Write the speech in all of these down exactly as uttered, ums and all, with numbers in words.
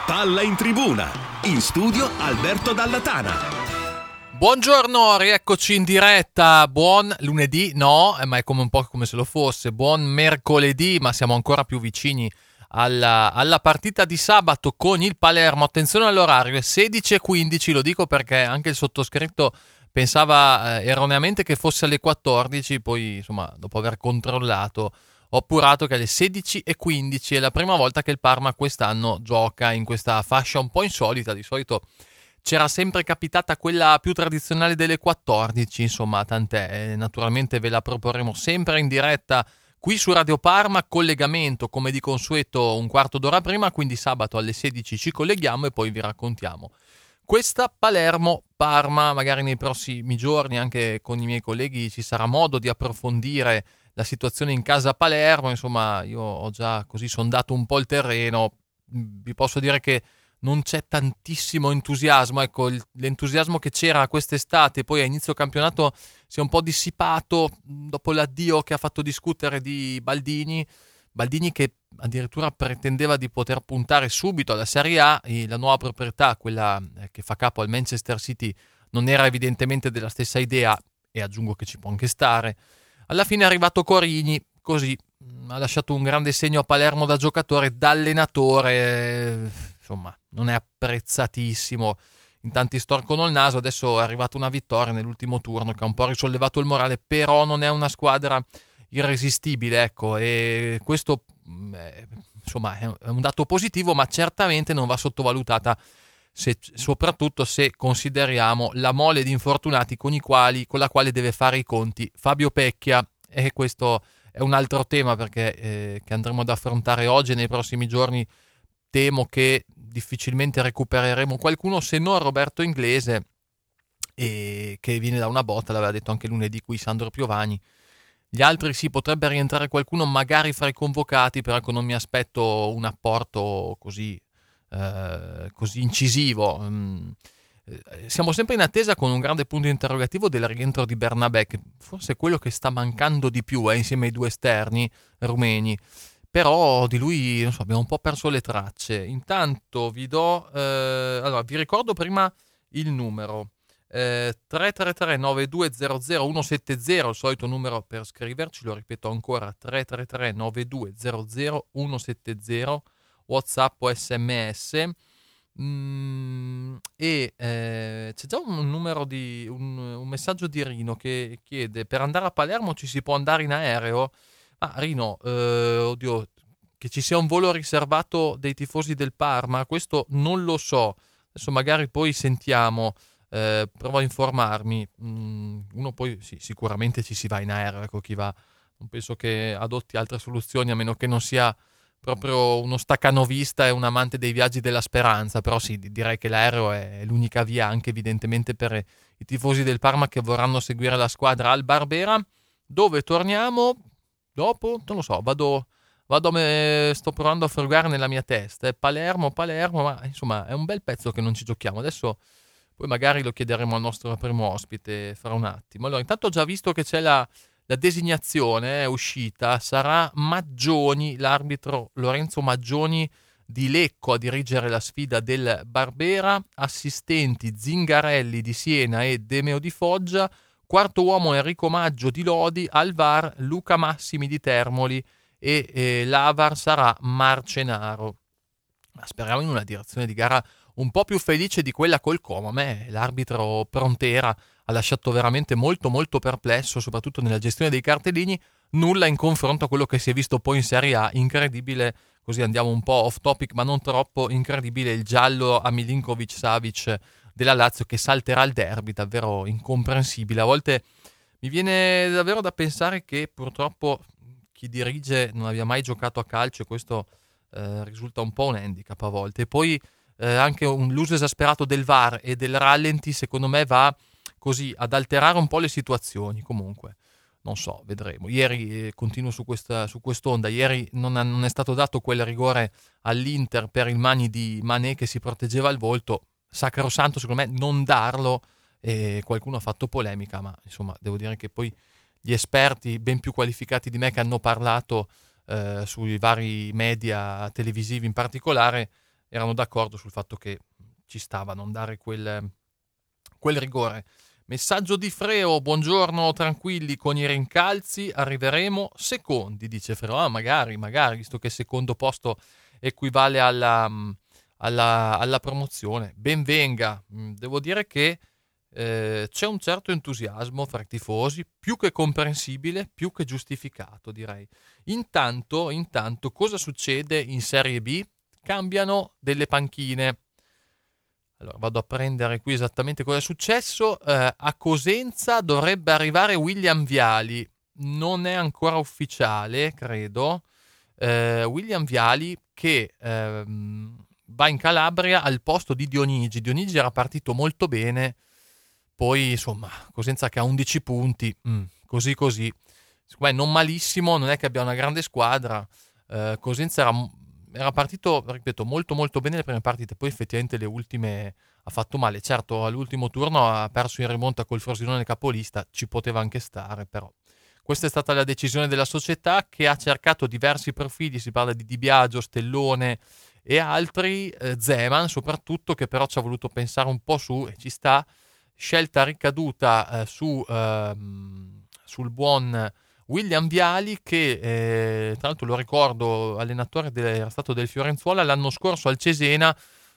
Palla in tribuna. In studio Alberto Dalla Tana. Buongiorno, rieccoci in diretta. Buon lunedì, no, ma è come un po' come se lo fosse. Buon mercoledì, ma siamo ancora più vicini alla, alla partita di sabato con il Palermo. Attenzione all'orario, è sedici e quindici, lo dico perché anche il sottoscritto pensava eh, erroneamente che fosse alle quattordici, poi insomma dopo aver controllato ho appurato che alle sedici e quindici è la prima volta che il Parma quest'anno gioca in questa fascia un po' insolita. Di solito c'era sempre capitata quella più tradizionale delle quattordici, insomma tant'è, naturalmente ve la proporremo sempre in diretta qui su Radio Parma, collegamento come di consueto un quarto d'ora prima, quindi sabato alle sedici ci colleghiamo e poi vi raccontiamo questa Palermo-Parma. Magari nei prossimi giorni anche con i miei colleghi ci sarà modo di approfondire la situazione in casa Palermo. Insomma, io ho già così sondato un po' il terreno, vi posso dire che non c'è tantissimo entusiasmo, ecco, il, l'entusiasmo che c'era quest'estate poi a inizio campionato si è un po' dissipato dopo l'addio che ha fatto discutere di Baldini, Baldini che addirittura pretendeva di poter puntare subito alla Serie A. E la nuova proprietà, quella che fa capo al Manchester City, non era evidentemente della stessa idea, e aggiungo che ci può anche stare. Alla fine è arrivato Corini, così ha lasciato un grande segno a Palermo da giocatore, da allenatore, insomma non è apprezzatissimo, in tanti storcono il naso. Adesso è arrivata una vittoria nell'ultimo turno che ha un po' risollevato il morale, però non è una squadra irresistibile, ecco, e questo eh, insomma è un dato positivo, ma certamente non va sottovalutata, se, soprattutto se consideriamo la mole di infortunati con i quali, con la quale deve fare i conti Fabio Pecchia. E questo è un altro tema perché eh, che andremo ad affrontare oggi e nei prossimi giorni. Temo che difficilmente recupereremo qualcuno, se non Roberto Inglese, e che viene da una botta, l'aveva detto anche lunedì qui Sandro Piovani. Gli altri sì, potrebbe rientrare qualcuno magari fra i convocati, però ecco, non mi aspetto un apporto così eh, così incisivo. Mm, eh, siamo sempre in attesa con un grande punto interrogativo del rientro di Bernabé, che forse è quello che sta mancando di più eh, insieme ai due esterni rumeni. Però di lui non so, abbiamo un po' perso le tracce. Intanto vi do eh, allora vi ricordo prima il numero eh, tre tre tre nove due zero zero uno sette zero, il solito numero per scriverci, lo ripeto ancora, tre tre tre nove due zero zero uno sette zero, WhatsApp o sms. Mm, e eh, c'è già un numero di un, un messaggio di Rino che chiede: per andare a Palermo ci si può andare in aereo? Ah, Rino, eh, oddio, che ci sia un volo riservato dei tifosi del Parma, questo non lo so. Adesso magari poi sentiamo, eh, provo a informarmi. Mm, uno poi sì, sicuramente ci si va in aereo, ecco, chi va. Non penso che adotti altre soluzioni, a meno che non sia proprio uno staccanovista e un amante dei viaggi della speranza. Però sì, direi che l'aereo è l'unica via, anche evidentemente per i tifosi del Parma che vorranno seguire la squadra al Barbera, dove torniamo dopo, non lo so, vado, vado me, sto provando a frugare nella mia testa, è Palermo, Palermo, ma insomma è un bel pezzo che non ci giochiamo. Adesso poi magari lo chiederemo al nostro primo ospite fra un attimo. Allora, intanto ho già visto che c'è la, la designazione, è uscita, sarà Maggioni, l'arbitro Lorenzo Maggioni di Lecco a dirigere la sfida del Barbera, assistenti Zingarelli di Siena e Demeo di Foggia, quarto uomo Enrico Maggio di Lodi, al V A R Luca Massimi di Termoli e eh, l'A V A R sarà Marcenaro. Ma speriamo in una direzione di gara un po' più felice di quella col Como. A me l'arbitro Prontera ha lasciato veramente molto molto perplesso, soprattutto nella gestione dei cartellini, nulla in confronto a quello che si è visto poi in Serie A. Incredibile, così andiamo un po' off topic ma non troppo, incredibile il giallo a Milinkovic Savic della Lazio che salterà il derby, davvero incomprensibile. A volte mi viene davvero da pensare che purtroppo chi dirige non abbia mai giocato a calcio e questo eh, risulta un po' un handicap a volte. E poi eh, anche un, l'uso esasperato del V A R e del rallenti secondo me va così ad alterare un po' le situazioni. Comunque non so, vedremo. Ieri eh, continuo su questa su quest'onda, ieri non, ha, non è stato dato quel rigore all'Inter per il mani di Mané che si proteggeva il volto. Sacrosanto secondo me non darlo, e qualcuno ha fatto polemica, ma insomma devo dire che poi gli esperti ben più qualificati di me che hanno parlato eh, sui vari media televisivi in particolare erano d'accordo sul fatto che ci stava a non dare quel, quel rigore. Messaggio di Freo: buongiorno, tranquilli, con i rincalzi arriveremo secondi, dice Freo. Ah, magari, magari, visto che secondo posto equivale alla, alla, alla promozione. Ben venga. Devo dire che eh, c'è un certo entusiasmo fra i tifosi, più che comprensibile, più che giustificato, direi. Intanto, intanto, cosa succede in Serie B? Cambiano delle panchine. Allora, vado a prendere qui esattamente cosa è successo. Eh, a Cosenza dovrebbe arrivare William Viali. Non è ancora ufficiale, credo. Eh, William Viali che ehm, va in Calabria al posto di Dionigi. Dionigi era partito molto bene. Poi, insomma, Cosenza che ha undici punti. Mm, così così. Secondo me non malissimo, non è che abbia una grande squadra. Eh, Cosenza era... Era partito, ripeto, molto molto bene le prime partite, poi effettivamente le ultime ha fatto male. Certo, all'ultimo turno ha perso in rimonta col Frosinone capolista, ci poteva anche stare, però. Questa è stata la decisione della società, che ha cercato diversi profili, si parla di Di Biagio, Stellone e altri, eh, Zeman soprattutto, che però ci ha voluto pensare un po' su, e ci sta, scelta ricaduta eh, su, ehm, sul buon William Viali, che eh, tra l'altro lo ricordo, allenatore del, era stato del Fiorenzuola l'anno scorso al Cesena,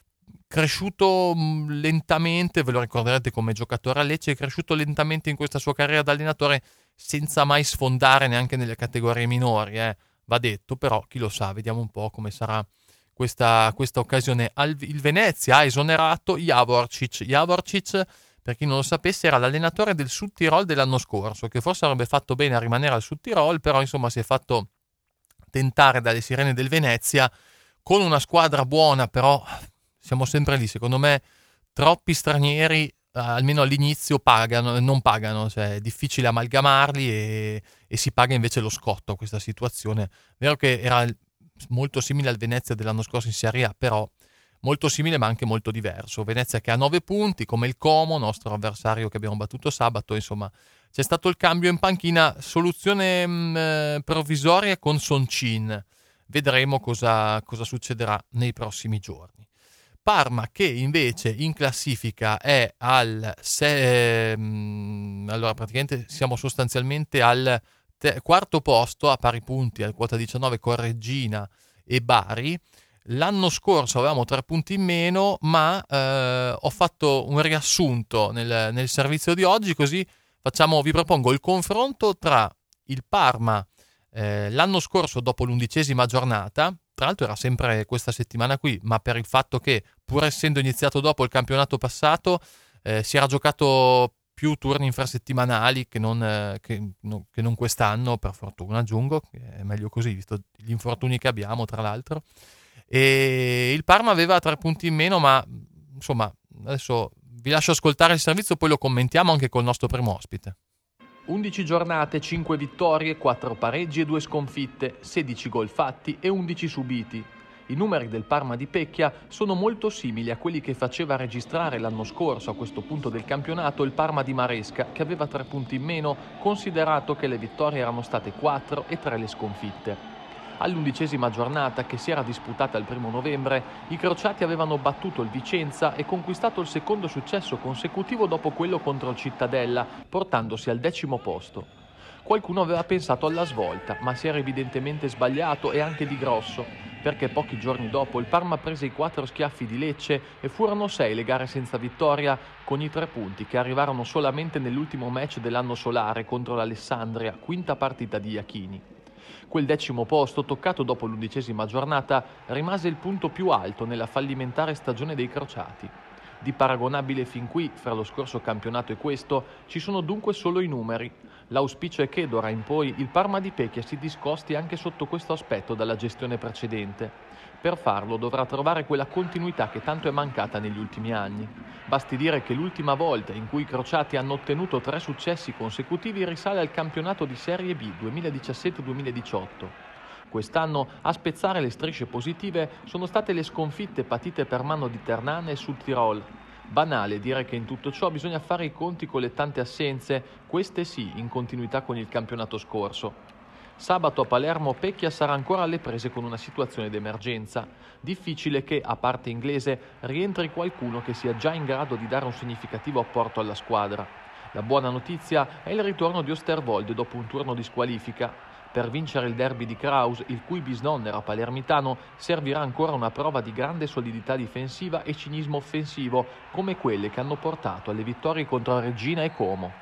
cresciuto mh, lentamente, ve lo ricorderete come giocatore a Lecce, è cresciuto lentamente in questa sua carriera da allenatore senza mai sfondare neanche nelle categorie minori, eh. Va detto, però chi lo sa, vediamo un po' come sarà questa, questa occasione. Al, il Venezia ha esonerato Javorcic. Javorcic, per chi non lo sapesse, era l'allenatore del Sud Tirol dell'anno scorso, che forse avrebbe fatto bene a rimanere al Sud Tirol, però insomma si è fatto tentare dalle sirene del Venezia con una squadra buona, però siamo sempre lì, secondo me troppi stranieri, eh, almeno all'inizio, pagano, non pagano, cioè è difficile amalgamarli e, e si paga invece lo scotto a questa situazione. Vero che era molto simile al Venezia dell'anno scorso in Serie A, però molto simile ma anche molto diverso. Venezia che ha nove punti, come il Como, nostro avversario che abbiamo battuto sabato. Insomma, c'è stato il cambio in panchina, soluzione mh, provvisoria con Soncin. Vedremo cosa, cosa succederà nei prossimi giorni. Parma che invece in classifica è al se, mh, allora praticamente siamo sostanzialmente al te, quarto posto a pari punti, al quota diciannove con Reggina e Bari. L'anno scorso avevamo tre punti in meno, ma eh, ho fatto un riassunto nel, nel servizio di oggi, così facciamo, vi propongo il confronto tra il Parma eh, l'anno scorso dopo l'undicesima giornata, tra l'altro era sempre questa settimana qui, ma per il fatto che pur essendo iniziato dopo il campionato passato eh, si era giocato più turni infrasettimanali che non, eh, che, no, che non quest'anno, per fortuna aggiungo, che è meglio così visto gli infortuni che abbiamo tra l'altro. E il Parma aveva tre punti in meno, ma insomma adesso vi lascio ascoltare il servizio, poi lo commentiamo anche col nostro primo ospite. undici giornate, cinque vittorie, quattro pareggi e due sconfitte, sedici gol fatti e undici subiti. I numeri del Parma di Pecchia sono molto simili a quelli che faceva registrare l'anno scorso a questo punto del campionato il Parma di Maresca, che aveva tre punti in meno, considerato che le vittorie erano state quattro e tre le sconfitte. All'undicesima giornata, che si era disputata il primo novembre, i crociati avevano battuto il Vicenza e conquistato il secondo successo consecutivo dopo quello contro il Cittadella, portandosi al decimo posto. Qualcuno aveva pensato alla svolta, ma si era evidentemente sbagliato, e anche di grosso, perché pochi giorni dopo il Parma prese i quattro schiaffi di Lecce e furono sei le gare senza vittoria, con i tre punti che arrivarono solamente nell'ultimo match dell'anno solare contro l'Alessandria, quinta partita di Iachini. Quel decimo posto, toccato dopo l'undicesima giornata, rimase il punto più alto nella fallimentare stagione dei crociati. Di paragonabile fin qui, fra lo scorso campionato e questo, ci sono dunque solo i numeri. L'auspicio è che, d'ora in poi, il Parma di Pecchia si discosti anche sotto questo aspetto dalla gestione precedente. Per farlo dovrà trovare quella continuità che tanto è mancata negli ultimi anni. Basti dire che l'ultima volta in cui i crociati hanno ottenuto tre successi consecutivi risale al campionato di Serie B duemiladiciassette duemiladiciotto. Quest'anno a spezzare le strisce positive sono state le sconfitte patite per mano di Ternana e Sud Tirol. Banale dire che in tutto ciò bisogna fare i conti con le tante assenze, queste sì in continuità con il campionato scorso. Sabato a Palermo Pecchia sarà ancora alle prese con una situazione d'emergenza. Difficile che, a parte Inglese, rientri qualcuno che sia già in grado di dare un significativo apporto alla squadra. La buona notizia è il ritorno di Osterwolde dopo un turno di squalifica. Per vincere il derby di Kraus, il cui bisnonno era palermitano, servirà ancora una prova di grande solidità difensiva e cinismo offensivo, come quelle che hanno portato alle vittorie contro Reggina e Como.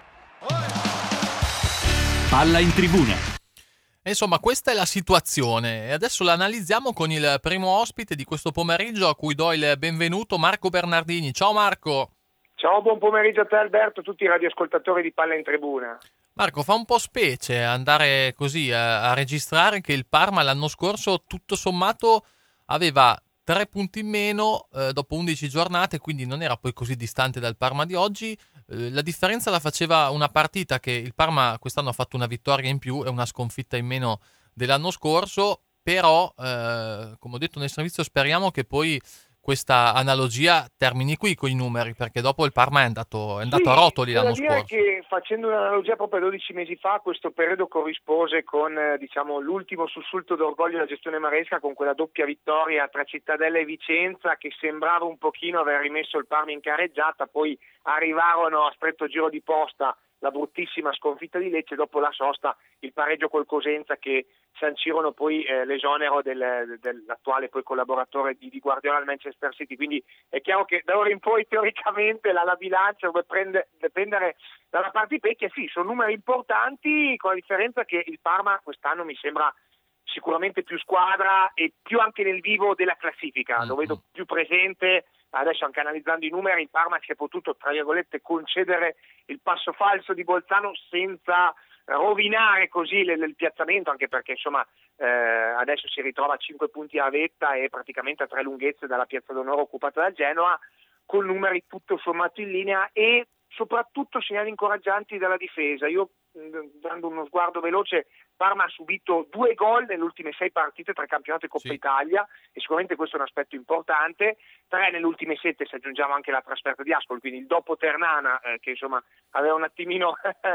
Palla in tribuna. Insomma, questa è la situazione e adesso la analizziamo con il primo ospite di questo pomeriggio a cui do il benvenuto, Marco Bernardini. Ciao Marco. Ciao, buon pomeriggio a te Alberto, tutti i radioascoltatori di Palla in Tribuna. Marco, fa un po' specie andare così a, a registrare che il Parma l'anno scorso tutto sommato aveva tre punti in meno eh, dopo undici giornate, quindi non era poi così distante dal Parma di oggi. Eh, la differenza la faceva una partita che il Parma quest'anno ha fatto una vittoria in più e una sconfitta in meno dell'anno scorso, però eh, come ho detto nel servizio speriamo che poi questa analogia termini qui con i numeri, perché dopo il Parma è andato, è andato sì, a rotoli l'anno dire scorso. Che facendo un'analogia proprio dodici mesi fa, questo periodo corrispose con eh, diciamo l'ultimo sussulto d'orgoglio della gestione maresca, con quella doppia vittoria tra Cittadella e Vicenza che sembrava un pochino aver rimesso il Parma in carreggiata, poi arrivarono a stretto giro di posta la bruttissima sconfitta di Lecce, dopo la sosta il pareggio col Cosenza che sancirono poi eh, l'esonero del, dell'attuale poi collaboratore di, di Guardiola al Manchester City. Quindi è chiaro che da ora in poi teoricamente la, la bilancia deve prende, dipendere dalla parte di Pecchia. Sì, sono numeri importanti, con la differenza che il Parma quest'anno mi sembra sicuramente più squadra e più anche nel vivo della classifica, lo vedo più presente. Adesso anche analizzando i numeri, il Parma si è potuto, tra virgolette, concedere il passo falso di Bolzano senza rovinare così il piazzamento, anche perché insomma eh, adesso si ritrova a cinque punti a vetta e praticamente a tre lunghezze dalla piazza d'onore occupata dal Genoa, con numeri tutto sommato in linea e soprattutto segnali incoraggianti dalla difesa. Io, dando uno sguardo veloce, Parma ha subito due gol nelle ultime sei partite tra campionato e Coppa sì. Italia, e sicuramente questo è un aspetto importante. Tre nelle ultime sette, se aggiungiamo anche la trasferta di Ascoli, quindi il dopo Ternana eh, che insomma aveva un attimino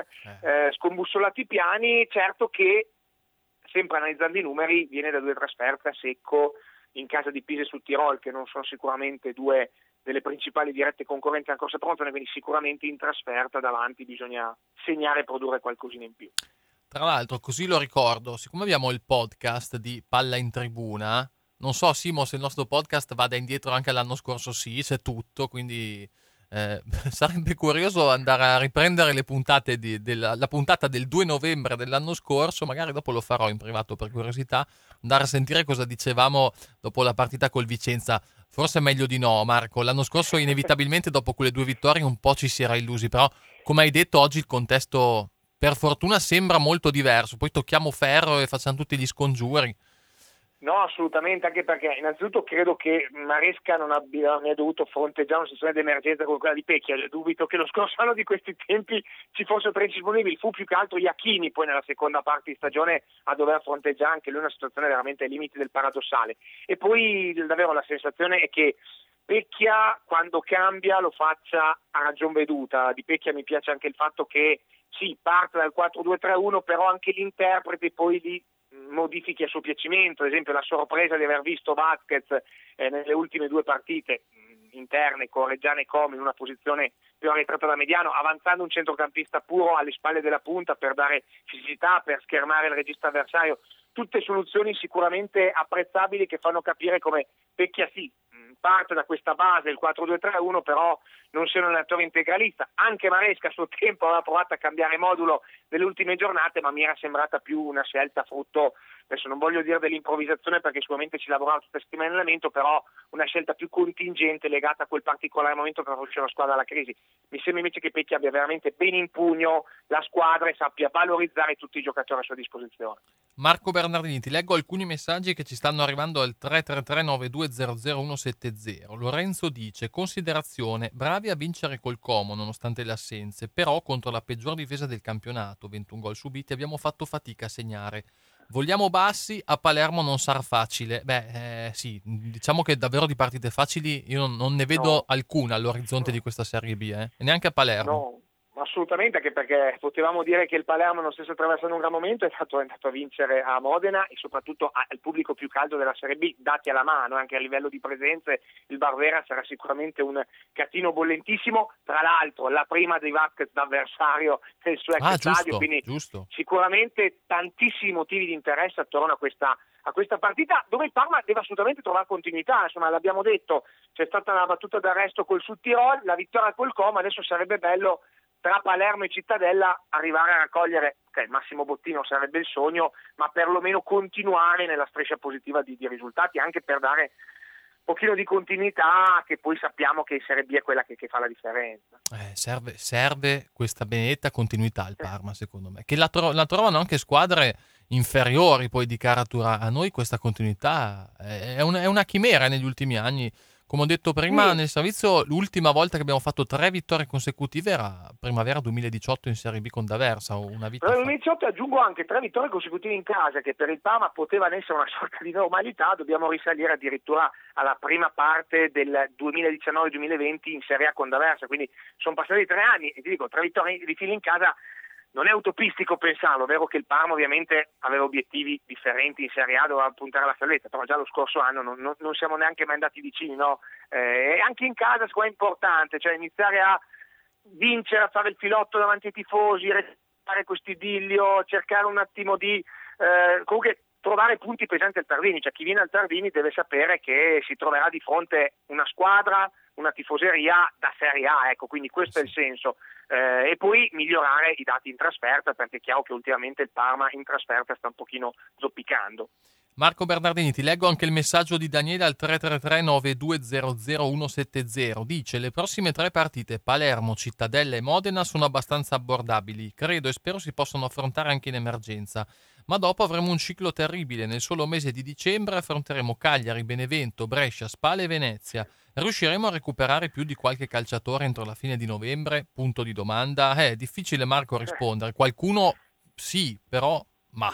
eh, scombussolato i piani. Certo che, sempre analizzando i numeri, viene da due trasferte a secco in casa di Pisa e sul Tirol, che non sono sicuramente due delle principali dirette concorrenti alla corsa promozione, quindi sicuramente in trasferta davanti bisogna segnare e produrre qualcosina in più. Tra l'altro, così lo ricordo, siccome abbiamo il podcast di Palla in Tribuna, non so Simo se il nostro podcast vada indietro anche all'anno scorso, sì, c'è tutto, quindi eh, sarebbe curioso andare a riprendere le puntate di, della, la puntata del due novembre dell'anno scorso, magari dopo lo farò in privato per curiosità, andare a sentire cosa dicevamo dopo la partita col Vicenza. Forse è meglio di no, Marco. L'anno scorso inevitabilmente dopo quelle due vittorie un po' ci si era illusi, però come hai detto oggi il contesto per fortuna sembra molto diverso, poi tocchiamo ferro e facciamo tutti gli scongiuri. No, assolutamente, anche perché innanzitutto credo che Maresca non abbia ne dovuto fronteggiare una situazione d'emergenza come quella di Pecchia. Dubito che lo scorso anno di questi tempi ci fossero tre disponibili, fu più che altro Iachini poi nella seconda parte di stagione a dover fronteggiare anche lui una situazione veramente ai limiti del paradossale. E poi davvero la sensazione è che Pecchia quando cambia lo faccia a ragion veduta. Di Pecchia mi piace anche il fatto che sì, parte dal quattro due tre uno, però anche l'interprete poi li modifichi a suo piacimento. Ad esempio la sorpresa di aver visto Vasquez eh, nelle ultime due partite interne con Reggiana e Como in una posizione più arretrata da mediano, avanzando un centrocampista puro alle spalle della punta per dare fisicità, per schermare il regista avversario. Tutte soluzioni sicuramente apprezzabili che fanno capire come Pecchia sì, parte da questa base, il quattro due tre uno, però non sia un allenatore integralista. Anche Maresca a suo tempo aveva provato a cambiare modulo nelle ultime giornate, ma mi era sembrata più una scelta frutto, adesso non voglio dire dell'improvvisazione perché sicuramente ci lavorava tutta settimana in allenamento, però una scelta più contingente legata a quel particolare momento per far uscire la squadra dalla crisi. Mi sembra invece che Pecchia abbia veramente bene in pugno la squadra e sappia valorizzare tutti i giocatori a sua disposizione. Marco Bernardini, ti leggo alcuni messaggi che ci stanno arrivando al tre tre tre nove due zero zero uno sette zero. Lorenzo dice: considerazione, bravi a vincere col Como nonostante le assenze, però contro la peggior difesa del campionato, ventuno gol subiti, abbiamo fatto fatica a segnare. Vogliamo bassi, a Palermo non sarà facile. Beh, eh, sì, diciamo che davvero di partite facili io non, non ne vedo no. alcuna all'orizzonte no. di questa Serie B, eh? E neanche a Palermo. No. Assolutamente, anche perché potevamo dire che il Palermo non stesse attraversando un gran momento, è stato, è andato a vincere a Modena e soprattutto al pubblico più caldo della Serie B, dati alla mano, anche a livello di presenze il Barbera sarà sicuramente un catino bollentissimo, tra l'altro la prima dei Vasquez d'avversario nel suo ex ah, stadio, giusto, quindi giusto. sicuramente tantissimi motivi di interesse attorno a questa a questa partita, dove il Parma deve assolutamente trovare continuità. Insomma, l'abbiamo detto, c'è stata una battuta d'arresto col Sud Tirol, la vittoria col Como, adesso sarebbe bello tra Palermo e Cittadella arrivare a raccogliere, ok, il massimo bottino sarebbe il sogno, ma perlomeno continuare nella striscia positiva di, di risultati, anche per dare un pochino di continuità, che poi sappiamo che in Serie B è quella che, che fa la differenza. Eh, serve, serve questa benedetta continuità al Parma, secondo me, che la, tro- la trovano anche squadre inferiori poi di caratura. A noi questa continuità è, un- è una chimera negli ultimi anni. Come ho detto prima, Sì. nel servizio l'ultima volta che abbiamo fatto tre vittorie consecutive era primavera duemiladiciotto in Serie B con D'Aversa, una vita Nel fa. duemiladiciotto aggiungo anche tre vittorie consecutive in casa, che per il Parma potevano essere una sorta di normalità. Dobbiamo risalire addirittura alla prima parte del duemiladiciannove duemilaventi in Serie A con D'Aversa, quindi sono passati tre anni e ti dico, tre vittorie di fila in casa. Non è utopistico pensarlo, è vero che il Parma ovviamente aveva obiettivi differenti in Serie A, doveva puntare alla salvezza, però già lo scorso anno non, non, non siamo neanche mai andati vicini, no? Eh, e anche in casa è importante, cioè iniziare a vincere, a fare il filotto davanti ai tifosi, fare questo idillio, cercare un attimo di eh, comunque trovare punti pesanti al Tardini, cioè chi viene al Tardini deve sapere che si troverà di fronte una squadra, una tifoseria da Serie A, ecco, quindi questo è il senso. Eh, e poi migliorare i dati in trasferta, perché è chiaro che ultimamente il Parma in trasferta sta un pochino zoppicando. Marco Bernardini, ti leggo anche il messaggio di Daniele al tre tre tre nove due zero zero uno sette zero. Dice: le prossime tre partite, Palermo, Cittadella e Modena, sono abbastanza abbordabili. Credo e spero si possano affrontare anche in emergenza. Ma dopo avremo un ciclo terribile. Nel solo mese di dicembre affronteremo Cagliari, Benevento, Brescia, Spal e Venezia. Riusciremo a recuperare più di qualche calciatore entro la fine di novembre? Punto di domanda. È difficile, Marco, rispondere. Qualcuno sì, però ma...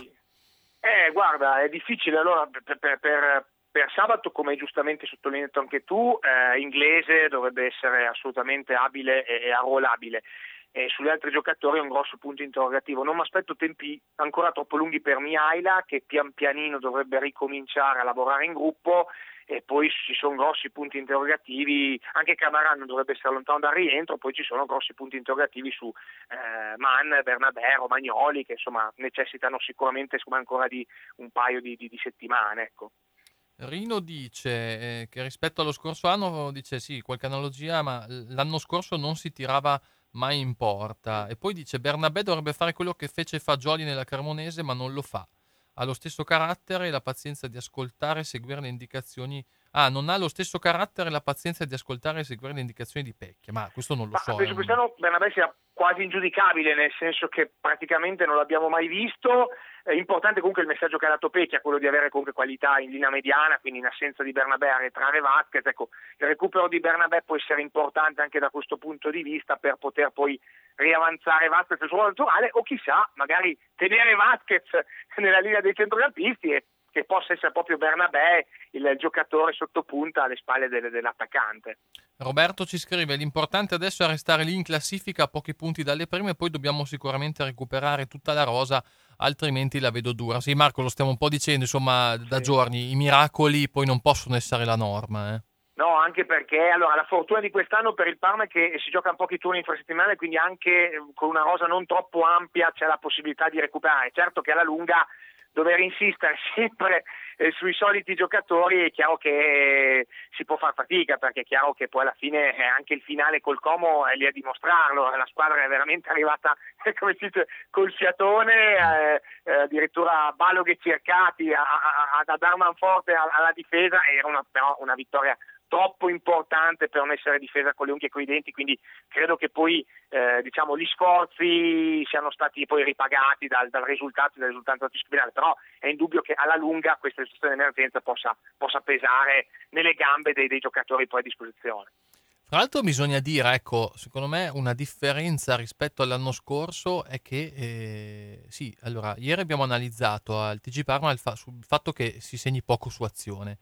Eh, guarda, è difficile. Allora, per, per, per, per sabato, come hai giustamente sottolineato anche tu, eh, Inglese dovrebbe essere assolutamente abile e, e arruolabile. E sugli altri giocatori è un grosso punto interrogativo. Non mi aspetto tempi ancora troppo lunghi per Mihaila, che pian pianino dovrebbe ricominciare a lavorare in gruppo, e poi ci sono grossi punti interrogativi. Anche Camarano dovrebbe essere lontano dal rientro, poi ci sono grossi punti interrogativi su eh, Mann, Bernabé, Romagnoli, che insomma necessitano sicuramente insomma, ancora di un paio di, di, di settimane, ecco. Rino dice eh, che rispetto allo scorso anno, dice sì, qualche analogia, ma l'anno scorso non si tirava mai in porta. E poi dice: Bernabé dovrebbe fare quello che fece Fagioli nella Cremonese, ma non lo fa. Ha lo stesso carattere e la pazienza di ascoltare e seguire le indicazioni. Ah, non ha lo stesso carattere e la pazienza di ascoltare e seguire le indicazioni di Pecchia. Ma questo non lo Ma so. penso eh. quest'anno Bernabé sia quasi ingiudicabile, nel senso che praticamente non l'abbiamo mai visto. È importante comunque il messaggio che ha dato Pecchia, quello di avere comunque qualità in linea mediana, quindi in assenza di Bernabé arretrare Vasquez. Ecco, il recupero di Bernabé può essere importante anche da questo punto di vista per poter poi riavanzare Vasquez sul suo naturale, o chissà, magari tenere Vasquez nella linea dei centrocampisti e che possa essere proprio Bernabé il giocatore sottopunta alle spalle del, dell'attaccante. Roberto ci scrive: l'importante adesso è restare lì in classifica a pochi punti dalle prime, poi dobbiamo sicuramente recuperare tutta la rosa, altrimenti la vedo dura. Sì, Marco, lo stiamo un po' dicendo insomma da Sì. giorni, i miracoli poi non possono essere la norma, eh. No, anche perché allora la fortuna di quest'anno per il Parma è che si gioca in pochi turni infrasettimanali, quindi anche con una rosa non troppo ampia c'è la possibilità di recuperare. Certo che alla lunga dover insistere sempre eh, sui soliti giocatori è chiaro che si può far fatica, perché è chiaro che poi alla fine eh, anche il finale col Como è lì a dimostrarlo. La squadra è veramente arrivata come si dice col fiatone, eh, eh, addirittura baloghe cercati a, a, a dar manforte alla difesa. Era una, però una vittoria troppo importante per non essere difesa con le unghie e con i denti, quindi credo che poi eh, diciamo gli sforzi siano stati poi ripagati dal, dal risultato, dal risultato disciplinare, però è indubbio che alla lunga questa situazione di emergenza possa, possa pesare nelle gambe dei, dei giocatori poi a disposizione. Tra l'altro bisogna dire, ecco, secondo me una differenza rispetto all'anno scorso è che, eh, sì, allora, ieri abbiamo analizzato al T G Parma il, fa- sul fatto che si segni poco su azione.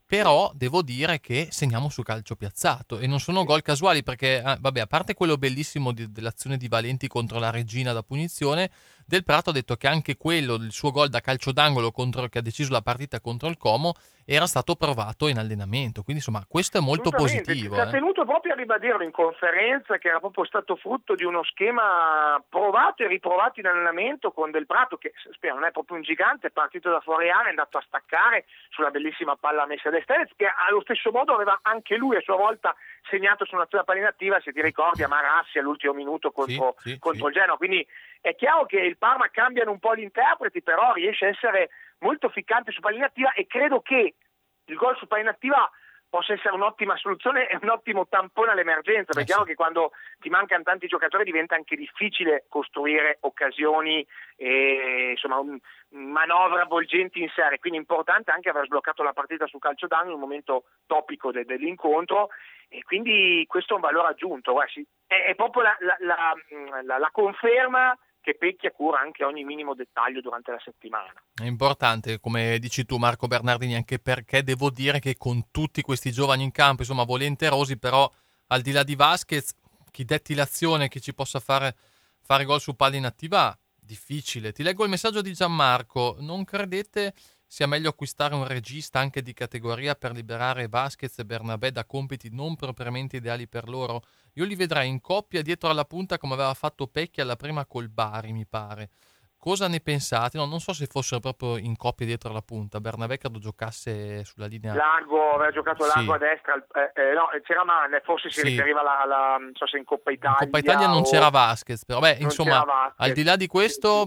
però devo dire che segniamo su calcio piazzato e non sono gol casuali perché, eh, vabbè, a parte quello bellissimo di, dell'azione di Valenti contro la Regina da punizione, Del Prato ha detto che anche quello, il suo gol da calcio d'angolo contro, che ha deciso la partita contro il Como, era stato provato in allenamento, quindi insomma questo è molto positivo. Si è eh. tenuto proprio a ribadirlo in conferenza che era proprio stato frutto di uno schema provato e riprovato in allenamento con Del Prato, che spero non è proprio un gigante, è partito da fuori area, è andato a staccare sulla bellissima palla messa da Estelez, che allo stesso modo aveva anche lui a sua volta segnato su un'azione palla inattiva, se ti ricordi, a Marassi all'ultimo minuto contro, sì, sì, contro sì. il Genoa, quindi è chiaro che il Parma cambiano un po' gli interpreti, però riesce a essere molto ficcante su palla inattiva e credo che il gol su palla inattiva possa essere un'ottima soluzione e un ottimo tampone all'emergenza, perché è chiaro che quando ti mancano tanti giocatori diventa anche difficile costruire occasioni e insomma un, manovre avvolgenti in serie, quindi è importante anche aver sbloccato la partita sul calcio d'angolo in un momento topico de, dell'incontro, e quindi questo è un valore aggiunto. Guarda, sì, è, è proprio la, la, la, la, la conferma che Pecchia cura anche ogni minimo dettaglio durante la settimana. È importante, come dici tu Marco Bernardini, anche perché devo dire che con tutti questi giovani in campo, insomma volenterosi, però al di là di Vasquez, chi detti l'azione, chi ci possa fare, fare gol su palla inattiva, difficile. Ti leggo il messaggio di Gianmarco: non credete sia meglio acquistare un regista anche di categoria per liberare Vasquez e Bernabé da compiti non propriamente ideali per loro? Io li vedrei in coppia dietro alla punta come aveva fatto Pecchia alla prima col Bari, mi pare. Cosa ne pensate? No, non so se fossero proprio in coppia dietro alla punta. Bernabé credo giocasse sulla linea... Largo, aveva giocato largo sì. a destra, eh, eh, no, c'era Manne, forse si sì. riferiva alla, alla, non so se in Coppa Italia. In Coppa Italia non o... c'era Vasquez, però beh, non insomma, Vasquez. Al di là di questo,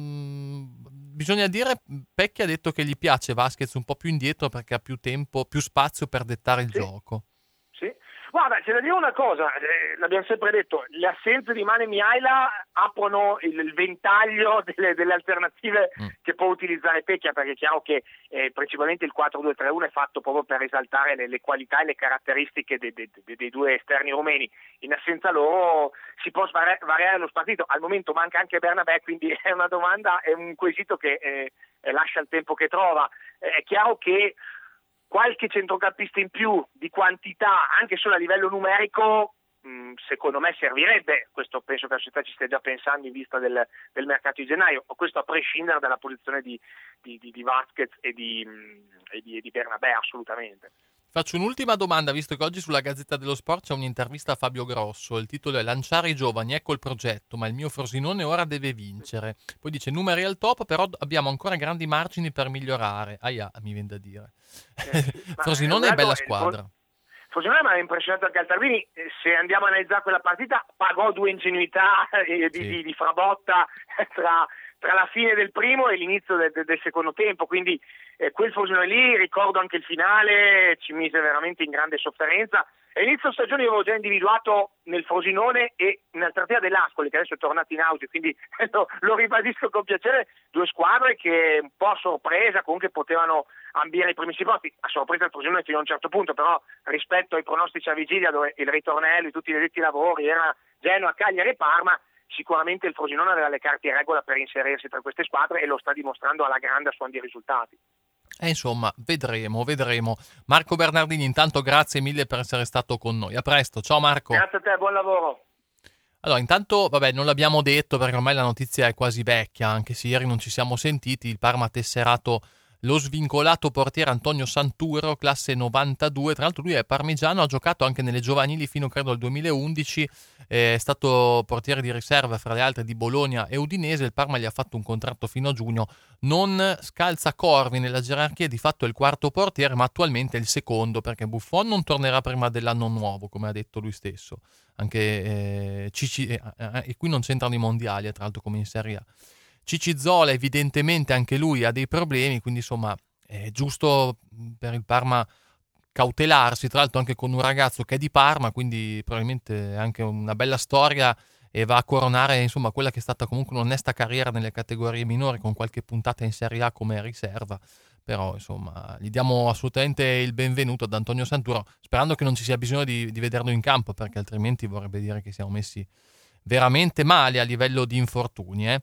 mh, bisogna dire, Pecchia ha detto che gli piace Vasquez un po' più indietro perché ha più tempo, più spazio per dettare il sì. gioco. Sì. Guarda, c'è da dire una cosa, eh, l'abbiamo sempre detto, le assenze di Mane e Mihaila aprono il, il ventaglio delle, delle alternative mm. che può utilizzare Pecchia, perché è chiaro che eh, principalmente il quattro due tre uno è fatto proprio per esaltare le, le qualità e le caratteristiche de, de, de, dei due esterni rumeni. In assenza loro si può svariare, variare lo spartito, al momento manca anche Bernabé, quindi è una domanda, è un quesito che eh, lascia il tempo che trova. Eh, è chiaro che qualche centrocampista in più di quantità, anche solo a livello numerico, mh, secondo me servirebbe. Questo penso che la società ci stia già pensando in vista del, del mercato di gennaio, questo a prescindere dalla posizione di, di, di, di Vasquez e di, mh, e di, e di Bernabé, assolutamente. Faccio un'ultima domanda, visto che oggi sulla Gazzetta dello Sport c'è un'intervista a Fabio Grosso, il titolo è "Lanciare i giovani, ecco il progetto, ma il mio Frosinone ora deve vincere". Poi dice "numeri al top, però abbiamo ancora grandi margini per migliorare". Ahia, mi viene da dire. Eh, sì, Frosinone è bella squadra. Frosinone mi ha impressionato anche Altarvini, se andiamo a analizzare quella partita pagò due ingenuità di, sì. di, di Frabotta tra... tra la fine del primo e l'inizio del, del secondo tempo, quindi eh, quel Frosinone lì, ricordo anche il finale, ci mise veramente in grande sofferenza. E inizio stagione io avevo già individuato nel Frosinone e nell'Altartea dell'Ascoli, che adesso è tornato in auge, quindi lo, lo ribadisco con piacere, due squadre che un po' a sorpresa comunque potevano ambire i primissimi posti. A sorpresa il Frosinone fino a un certo punto, però rispetto ai pronostici a vigilia, dove il ritornello, tutti i detti lavori era Genoa, Cagliari e Parma, sicuramente il Frosinone aveva le carte in regola per inserirsi tra queste squadre e lo sta dimostrando alla grande a suon di risultati. E insomma, vedremo, vedremo. Marco Bernardini, intanto grazie mille per essere stato con noi. A presto, ciao Marco. Grazie a te, buon lavoro. Allora, intanto, vabbè, non l'abbiamo detto perché ormai la notizia è quasi vecchia, anche se ieri non ci siamo sentiti. Il Parma ha tesserato lo svincolato portiere Antonio Santuro, classe novantadue, tra l'altro lui è parmigiano, ha giocato anche nelle giovanili fino credo al duemilaundici, è stato portiere di riserva fra le altre di Bologna e Udinese. Il Parma gli ha fatto un contratto fino a giugno, non scalza corvi nella gerarchia, di fatto è il quarto portiere ma attualmente è il secondo perché Buffon non tornerà prima dell'anno nuovo, come ha detto lui stesso, anche eh, Cici, eh, eh, e qui non c'entrano i mondiali tra l'altro come in Serie A. Cici Zola evidentemente anche lui ha dei problemi, quindi insomma è giusto per il Parma cautelarsi, tra l'altro anche con un ragazzo che è di Parma, quindi probabilmente è anche una bella storia e va a coronare insomma quella che è stata comunque un'onesta carriera nelle categorie minori con qualche puntata in Serie A come riserva. Però insomma gli diamo assolutamente il benvenuto ad Antonio Santuro, sperando che non ci sia bisogno di, di vederlo in campo, perché altrimenti vorrebbe dire che siamo messi veramente male a livello di infortuni, eh.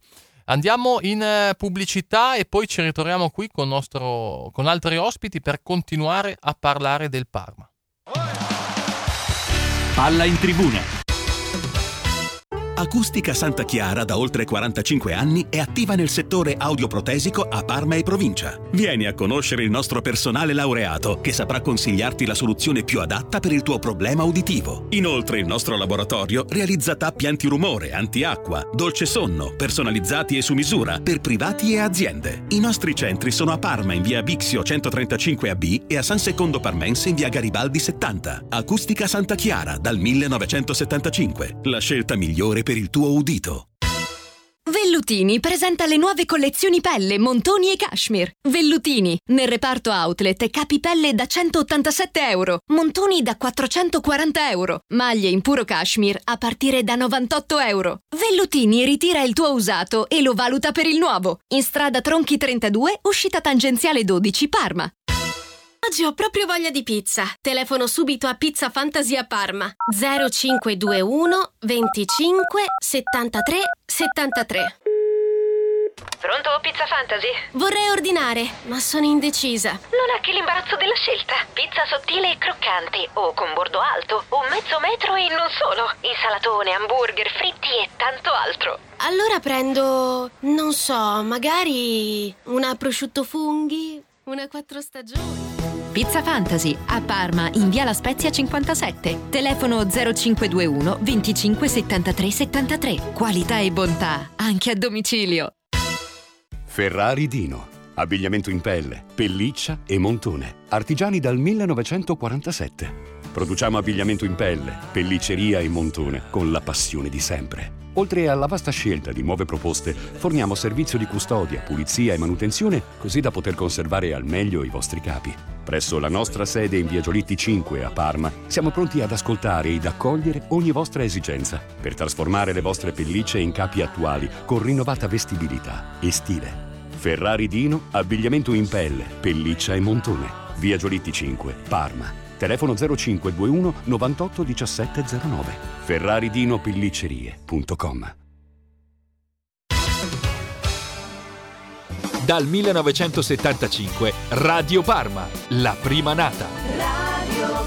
Andiamo in eh, pubblicità e poi ci ritroviamo qui con, nostro, con altri ospiti per continuare a parlare del Parma. Palla in tribuna. Acustica Santa Chiara da oltre quarantacinque anni è attiva nel settore audioprotesico a Parma e provincia. Vieni a conoscere il nostro personale laureato che saprà consigliarti la soluzione più adatta per il tuo problema uditivo. Inoltre il nostro laboratorio realizza tappi antirumore, antiacqua, dolce sonno, personalizzati e su misura per privati e aziende. I nostri centri sono a Parma in via Bixio centotrentacinque A B e a San Secondo Parmense in via Garibaldi settanta. Acustica Santa Chiara dal millenovecentosettantacinque. La scelta migliore per il tuo udito. Vellutini presenta le nuove collezioni pelle, montoni e cashmere. Vellutini, nel reparto outlet e capi pelle da centottantasette euro, montoni da quattrocentoquaranta euro, maglie in puro cashmere a partire da novantotto euro. Vellutini ritira il tuo usato e lo valuta per il nuovo. In strada Tronchi trentadue, uscita tangenziale dodici, Parma. Oggi ho proprio voglia di pizza. Telefono subito a Pizza Fantasia Parma. zero cinque due uno venticinque settantatré settantatré. Pronto, Pizza Fantasy? Vorrei ordinare, ma sono indecisa. Non ha che l'imbarazzo della scelta. Pizza sottile e croccante, o con bordo alto, o mezzo metro e non solo. Insalatone, hamburger, fritti e tanto altro. Allora prendo, non so, magari una prosciutto funghi, una quattro stagioni. Pizza Fantasy a Parma in via La Spezia cinquantasette. Telefono zero cinque due uno venticinque settantatré settantatré. Qualità e bontà anche a domicilio. Ferrari Dino. Abbigliamento in pelle, pelliccia e montone. Artigiani dal millenovecentoquarantasette. Produciamo abbigliamento in pelle, pellicceria e montone con la passione di sempre. Oltre alla vasta scelta di nuove proposte, forniamo servizio di custodia, pulizia e manutenzione così da poter conservare al meglio i vostri capi. Presso la nostra sede in via Giolitti cinque a Parma siamo pronti ad ascoltare ed accogliere ogni vostra esigenza per trasformare le vostre pellicce in capi attuali con rinnovata vestibilità e stile. Ferrari Dino, abbigliamento in pelle, pelliccia e montone. Via Giolitti cinque, Parma. Telefono zero cinque due uno novantotto diciassette zero nove. ferraridino pelliccerie punto com. Dal millenovecentosettantacinque Radio Parma, la prima nata. Radio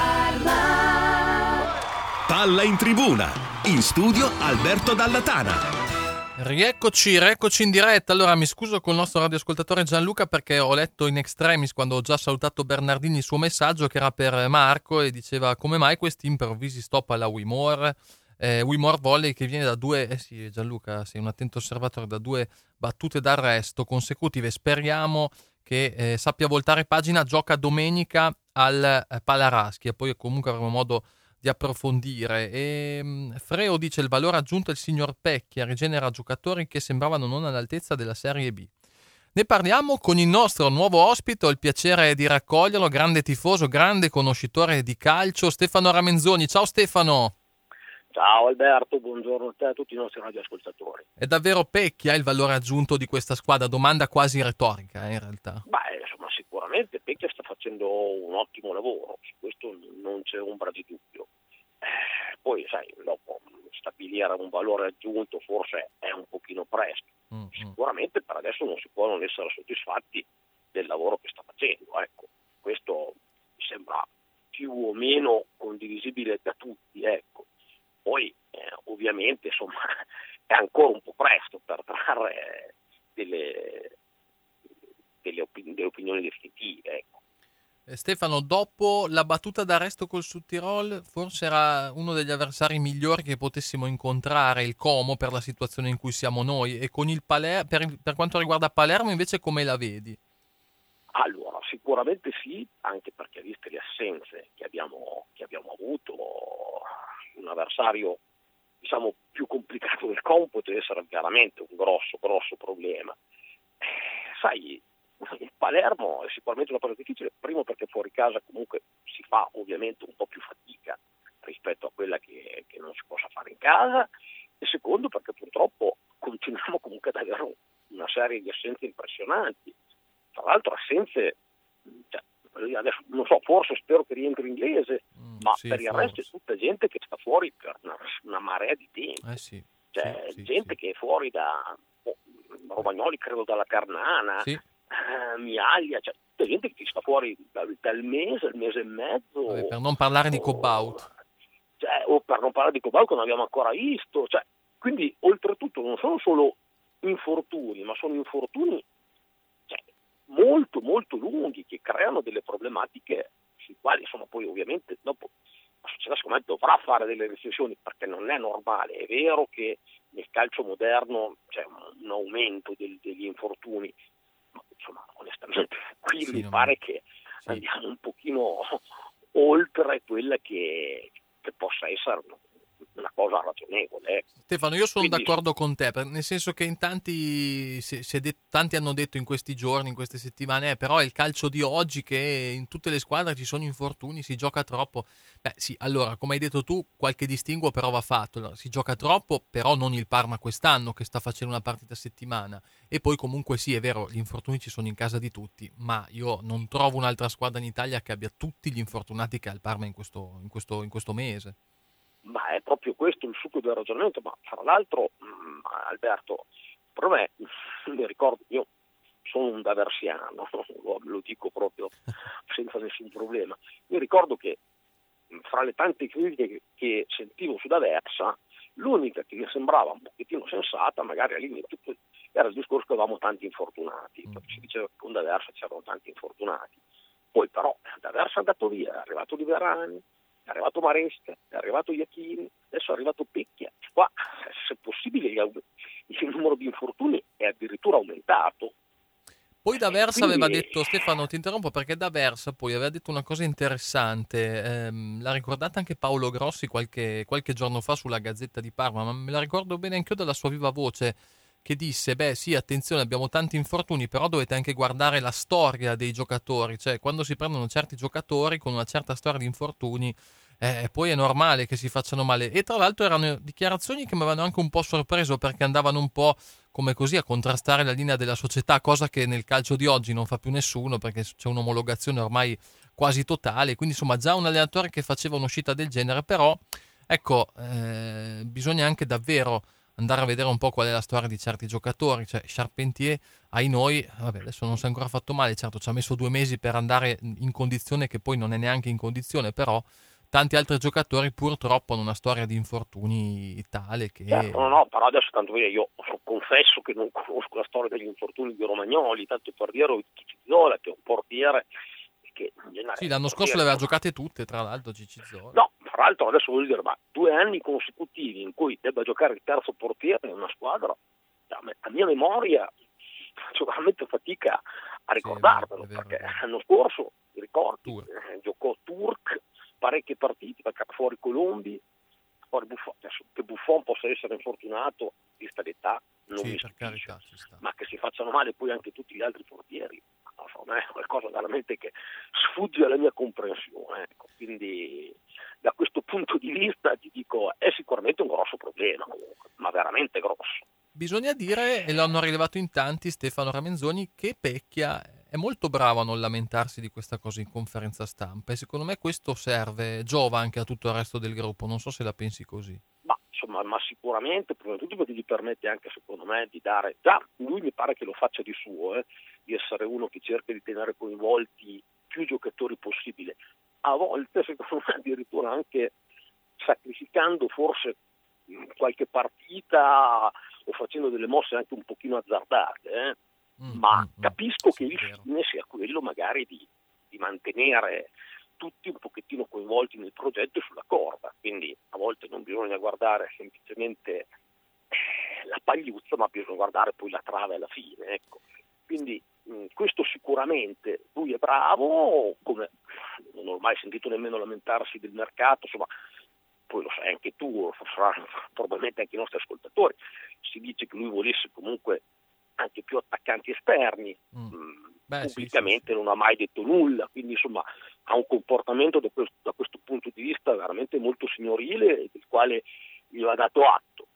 Parma. Palla in tribuna. In studio Alberto Dalla Tana. Rieccoci, rieccoci in diretta. Allora mi scuso con il nostro radioascoltatore Gianluca perché ho letto in extremis, quando ho già salutato Bernardini, il suo messaggio che era per Marco e diceva: come mai questi improvvisi stop alla Wimore? Eh, Wimore Volley che viene da due, eh sì Gianluca sei un attento osservatore, da due battute d'arresto consecutive. Speriamo che eh, sappia voltare pagina. Gioca domenica al eh, Palaraschi e poi comunque avremo modo di approfondire. E um, Freo dice: il valore aggiunto del signor Pecchia rigenera giocatori che sembravano non all'altezza della Serie B. Ne parliamo con il nostro nuovo ospite, ho il piacere di raccoglierlo, grande tifoso, grande conoscitore di calcio, Stefano Ramenzoni. Ciao Stefano. Ciao Alberto, buongiorno a te e a tutti i nostri radioascoltatori. È davvero Pecchia il valore aggiunto di questa squadra? Domanda quasi retorica, eh, in realtà. Beh, insomma, sicuramente Pecchia sta facendo un ottimo lavoro, su questo non c'è ombra di dubbio. Eh, poi, sai, dopo stabilire un valore aggiunto forse è un pochino presto. Mm-hmm. Sicuramente per adesso non si può non essere soddisfatti del lavoro che sta facendo. Ecco, questo mi sembra più o meno condivisibile da tutti, ecco. Poi eh, ovviamente insomma è ancora un po' presto per trarre delle, delle, opin- delle opinioni definitive. Ecco. Eh, Stefano, dopo la battuta d'arresto col Südtirol, forse era uno degli avversari migliori che potessimo incontrare, il Como, per la situazione in cui siamo noi, e con il Paler- per, per quanto riguarda Palermo invece come la vedi? Allora, sicuramente sì, anche perché viste le assenze che abbiamo, che abbiamo avuto, un avversario diciamo più complicato del Como poteva essere veramente un grosso grosso problema. Eh, sai, il Palermo è sicuramente una cosa difficile, primo perché fuori casa comunque si fa ovviamente un po' più fatica rispetto a quella che, che non si possa fare in casa, e secondo perché purtroppo continuiamo comunque ad avere una serie di assenze impressionanti, tra l'altro assenze, cioè, adesso non so, forse spero che rientri Inglese, mm, ma sì, per il forse. resto è tutta gente che sta fuori per una, una marea di tempo, eh sì, cioè sì, gente sì. che è fuori da, Romagnoli credo dalla Ternana, sì. eh, Miaglia, cioè c'è gente che sta fuori dal, dal mese, il mese e mezzo. Vabbè, per non parlare di o, Cobaut. Cioè, o per non parlare di Cobaut che non abbiamo ancora visto, cioè, quindi oltretutto non sono solo infortuni, ma sono infortuni cioè, molto molto lunghi che creano delle problematiche sui quali insomma poi ovviamente dopo la società secondo me dovrà fare delle riflessioni, perché non è normale. È vero che nel calcio moderno c'è un, un aumento del, degli infortuni, ma insomma onestamente qui sì, mi non... pare che sì. andiamo un pochino oltre quella che, che possa essere una cosa ragionevole. Stefano, io sono Quindi, d'accordo con te, nel senso che in tanti, si, si è detto, tanti hanno detto in questi giorni, in queste settimane, eh, però è il calcio di oggi che in tutte le squadre ci sono infortuni, si gioca troppo. Beh sì, allora, come hai detto tu, qualche distinguo però va fatto. Allora, si gioca troppo, però non il Parma quest'anno che sta facendo una partita a settimana. E poi comunque sì, è vero, gli infortuni ci sono in casa di tutti, ma io non trovo un'altra squadra in Italia che abbia tutti gli infortunati che ha il Parma in questo, in questo, in questo mese. Ma è proprio questo il succo del ragionamento, ma tra l'altro mh, Alberto, per me, mi ricordo, io sono un daversiano, lo, lo dico proprio senza nessun problema, mi ricordo che fra le tante critiche che, che sentivo su D'Aversa, l'unica che mi sembrava un pochettino sensata, magari all'inizio, era il discorso che avevamo tanti infortunati, perché si diceva che con D'Aversa c'erano tanti infortunati, poi però D'Aversa è andato via, è arrivato Liverani, è arrivato Maresca, è arrivato Iachini, adesso è arrivato Pecchia. Qua, se possibile, il numero di infortuni è addirittura aumentato. Poi D'Aversa Quindi... aveva detto, Stefano ti interrompo perché D'Aversa poi aveva detto una cosa interessante, ehm, l'ha ricordata anche Paolo Grossi qualche, qualche giorno fa sulla Gazzetta di Parma, ma me la ricordo bene anch'io dalla sua viva voce, che disse, beh sì, attenzione, abbiamo tanti infortuni, però dovete anche guardare la storia dei giocatori, cioè quando si prendono certi giocatori con una certa storia di infortuni, eh, poi è normale che si facciano male. E tra l'altro erano dichiarazioni che mi avevano anche un po' sorpreso, perché andavano un po' come così a contrastare la linea della società, cosa che nel calcio di oggi non fa più nessuno, perché c'è un'omologazione ormai quasi totale, quindi insomma già un allenatore che faceva un'uscita del genere, però ecco, eh, bisogna anche davvero andare a vedere un po' qual è la storia di certi giocatori, cioè Charpentier, ai noi, vabbè, adesso non si è ancora fatto male, certo ci ha messo due mesi per andare in condizione che poi non è neanche in condizione, però tanti altri giocatori purtroppo hanno una storia di infortuni tale che... Certo, no, no, però adesso tanto io confesso che non conosco la storia degli infortuni di Romagnoli, tanto per dire Cicizzola, che è un portiere che in genere... Sì, l'anno scorso le aveva giocate tutte, tra l'altro Cicizzola. No, tra l'altro adesso voglio dire, ma due anni consecutivi in cui debba giocare il terzo portiere in una squadra, a mia memoria faccio veramente fatica a ricordarmelo, sì, perché l'anno scorso, mi ricordo, eh, giocò Turk parecchie partite, perché fuori Colombi, fuori Buffon. Adesso che Buffon possa essere infortunato, vista l'età, non sì, mi per carità, ci sta. Ma che si facciano male poi anche tutti gli altri portieri, insomma, è qualcosa veramente che sfugge alla mia comprensione. Ecco. Quindi da questo punto di vista ti dico, è sicuramente un grosso problema comunque, ma veramente grosso. Bisogna dire, e l'hanno rilevato in tanti, Stefano Ramenzoni, che Pecchia è molto bravo a non lamentarsi di questa cosa in conferenza stampa e secondo me questo serve, giova anche a tutto il resto del gruppo, non so se la pensi così. Ma insomma, ma sicuramente, prima di tutto perché gli permette anche secondo me di dare, già lui mi pare che lo faccia di suo, eh, di essere uno che cerca di tenere coinvolti più giocatori possibile, a volte secondo me addirittura anche sacrificando forse qualche partita o facendo delle mosse anche un pochino azzardate, eh. Mm, ma mm, capisco sì, che il fine sia quello magari di, di mantenere tutti un pochettino coinvolti nel progetto e sulla corda, quindi a volte non bisogna guardare semplicemente la pagliuzza, ma bisogna guardare poi la trave alla fine, ecco. Quindi mh, questo sicuramente lui è bravo, come non ho mai sentito nemmeno lamentarsi del mercato, insomma poi lo sai anche tu, probabilmente anche i nostri ascoltatori, si dice che lui volesse comunque anche più attaccanti esterni, mm. Beh, pubblicamente sì, sì, sì. Non ha mai detto nulla, quindi insomma ha un comportamento da questo, da questo punto di vista veramente molto signorile, del quale gli va dato atto.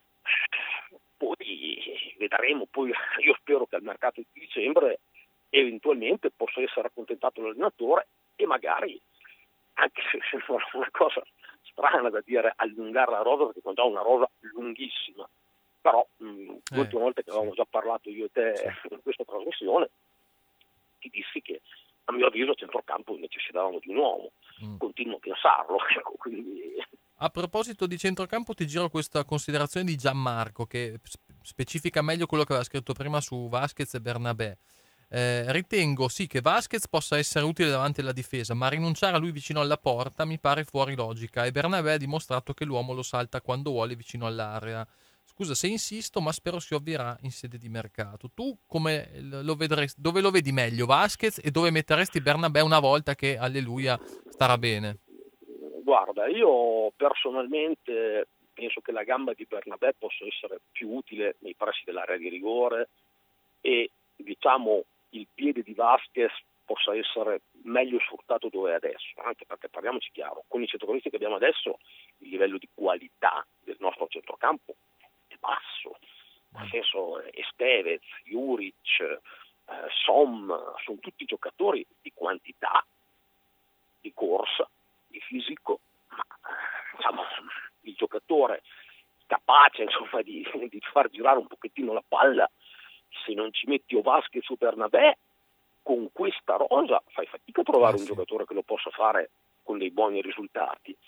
Poi vedremo, poi io spero che al mercato di dicembre eventualmente possa essere accontentato l'allenatore e magari, anche se sembra una cosa strana da dire, allungare la rosa, perché è già una rosa lunghissima, però mh, Eh, l'ultima volta che avevamo sì. già parlato io e te Sì. in questa trasmissione ti dissi che a mio avviso a centrocampo necessitavamo di un uomo, Mm. continuo a pensarlo, ecco, quindi A proposito di centrocampo, ti giro questa considerazione di Gianmarco che sp- specifica meglio quello che aveva scritto prima su Vasquez e Bernabé. Eh, ritengo sì che Vasquez possa essere utile davanti alla difesa, ma rinunciare a lui vicino alla porta mi pare fuori logica e Bernabé ha dimostrato che l'uomo lo salta quando vuole vicino all'area. Scusa se insisto, ma spero si ovvierà in sede di mercato. Tu come lo vedresti, dove lo vedi meglio Vasquez e dove metteresti Bernabé una volta che, alleluia, starà bene? guarda, io personalmente penso che la gamba di Bernabé possa essere più utile nei pressi dell'area di rigore e diciamo il piede di Vasquez possa essere meglio sfruttato dove è adesso, anche perché parliamoci chiaro, con i centrocampisti che abbiamo adesso il livello di qualità del nostro centrocampo è basso, nel senso Estevez, Juric, eh, Som, sono tutti giocatori di quantità, di corsa, di fisico, ma diciamo il giocatore capace insomma di, di far girare un pochettino la palla, se non ci metti o Vasquez o Bernabé con questa rosa fai fatica a trovare Ah, un sì. giocatore che lo possa fare con dei buoni risultati.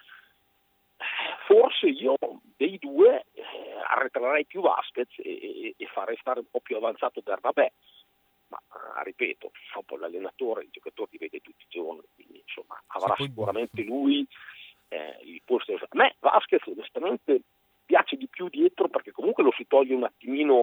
Forse io dei due eh, arretrerei più Vasquez e, e, e farei stare un po' più avanzato Bernabé, ma eh, ripeto, dopo l'allenatore il giocatore li vede tutti i giorni, quindi insomma avrà Sì, poi- sicuramente lui eh, il posto. A me Vasquez onestamente piace di più dietro perché comunque lo si toglie un attimino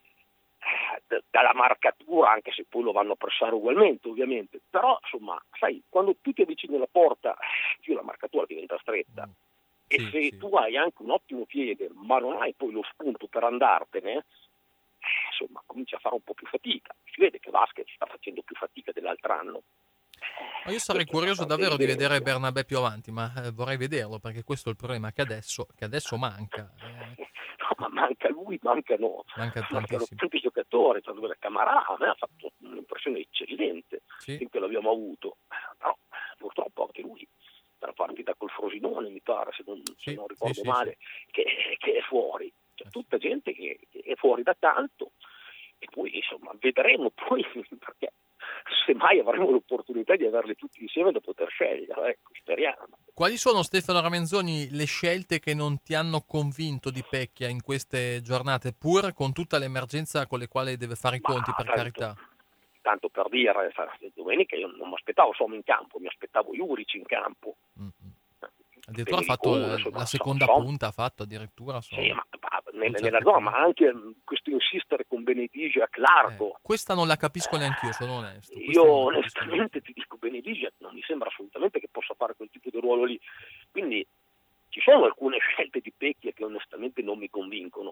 eh, d- dalla marcatura, anche se poi lo vanno a pressare ugualmente ovviamente, però insomma sai, quando tu ti avvicini alla porta eh, più la marcatura diventa stretta. Mm. E Sì, se sì. tu hai anche un ottimo piede ma non hai poi lo spunto per andartene, eh, insomma cominci a fare un po' più fatica. Si vede che Vasquez sta facendo più fatica dell'altro anno. Ma io sarei Questo è curioso abbastanza davvero di vedere evidente. Bernabé più avanti, ma eh, vorrei vederlo perché questo è il problema che adesso, che adesso manca. Eh, No, ma manca lui, mancano, Manca mancano tantissimo. tutti i giocatori. Tanto per Camarà a me ha fatto un'impressione eccellente Sì. finché l'abbiamo avuto, però purtroppo anche lui per la partita col Frosinone mi pare, se non, Sì, se non ricordo sì, sì, male, Che, che è fuori. C'è Eh, tutta gente che, che è fuori da tanto e poi insomma vedremo poi perché semmai avremo l'opportunità di averli tutti insieme da poter scegliere, ecco, speriamo. Quali sono, Stefano Ramenzoni, le scelte che non ti hanno convinto di Pecchia in queste giornate, pur con tutta l'emergenza con le quali deve fare i Ma conti, per tanto- carità? Tanto per dire, sa- domenica io non mi aspettavo Som in campo, mi aspettavo Juric in campo. Mm-mm. Addirittura ha Venivi fatto con, eh, insomma, la Som- seconda Som- punta, ha fatto addirittura. Sì, Som. ma, ma Con nella, certe nella zona, ma punte. anche mh, questo insistere con Benedigia Eh, largo. questa non la capisco neanch'io, sono onesto. Questa Io non la capisco onestamente ti dico, Benedigia non mi sembra assolutamente che possa fare quel tipo di ruolo lì. Quindi ci sono alcune scelte di Pecchia che onestamente non mi convincono.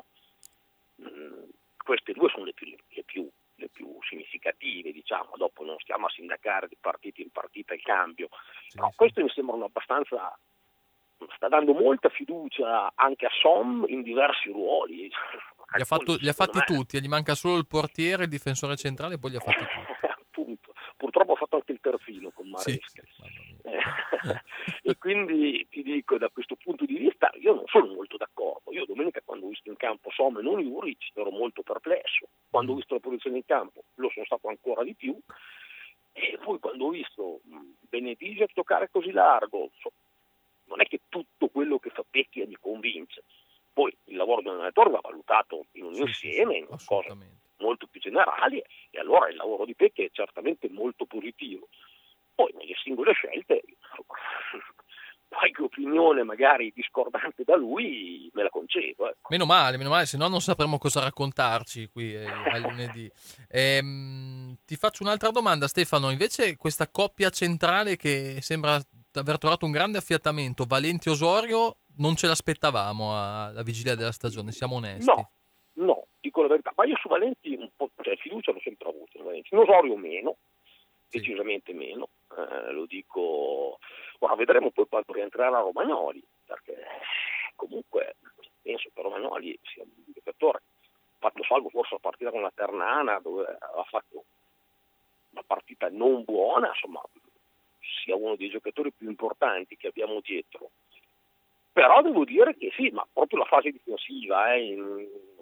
Mm, queste due sono le più, le più le più significative, diciamo, dopo non stiamo a sindacare di partita in partita il cambio, Sì, però sì. queste mi sembrano abbastanza, sta dando molta fiducia anche a Som in diversi ruoli. Li ha, fatto- li ha fatti Secondo me- tutti, gli manca solo il portiere, il difensore centrale e poi li ha fatti tutti. Appunto, purtroppo ha fatto anche il terzino con Sì, Maresca. sì, mamma mia. E quindi ti dico, da questo punto di vista io non sono molto d'accordo. Io domenica quando ho visto in campo Som e non Juric ero molto perplesso, quando ho visto la posizione in campo lo sono stato ancora di più, e poi quando ho visto mh, Benedigia giocare così largo, so- non è che tutto quello che fa Pecchia mi convince. Poi il lavoro di un allenatore va valutato in un Sì, sì, insieme, sì, in cose assolutamente. molto più generali, e allora il lavoro di Pecchia è certamente molto positivo. Poi nelle singole scelte qualche opinione magari discordante da lui me la concedo. Ecco. Meno male, meno male, se no non sapremo cosa raccontarci qui eh, al lunedì. Ehm, ti faccio un'altra domanda, Stefano. Invece questa coppia centrale che sembra aver trovato un grande affiatamento, Valenti Osorio, non ce l'aspettavamo alla vigilia della stagione, siamo onesti. No, no, dico la verità, ma io su Valenti un po', cioè fiducia l'ho sempre avuto, su Valenti. In Osorio meno, Sì. decisamente meno, eh, lo dico, ora vedremo poi quando rientrerà Romagnoli, perché comunque penso che Romagnoli sia un giocatore, fatto salvo forse la partita con la Ternana dove aveva fatto una partita non buona, insomma sia uno dei giocatori più importanti che abbiamo dietro. Però devo dire che sì, ma proprio la fase difensiva, eh, in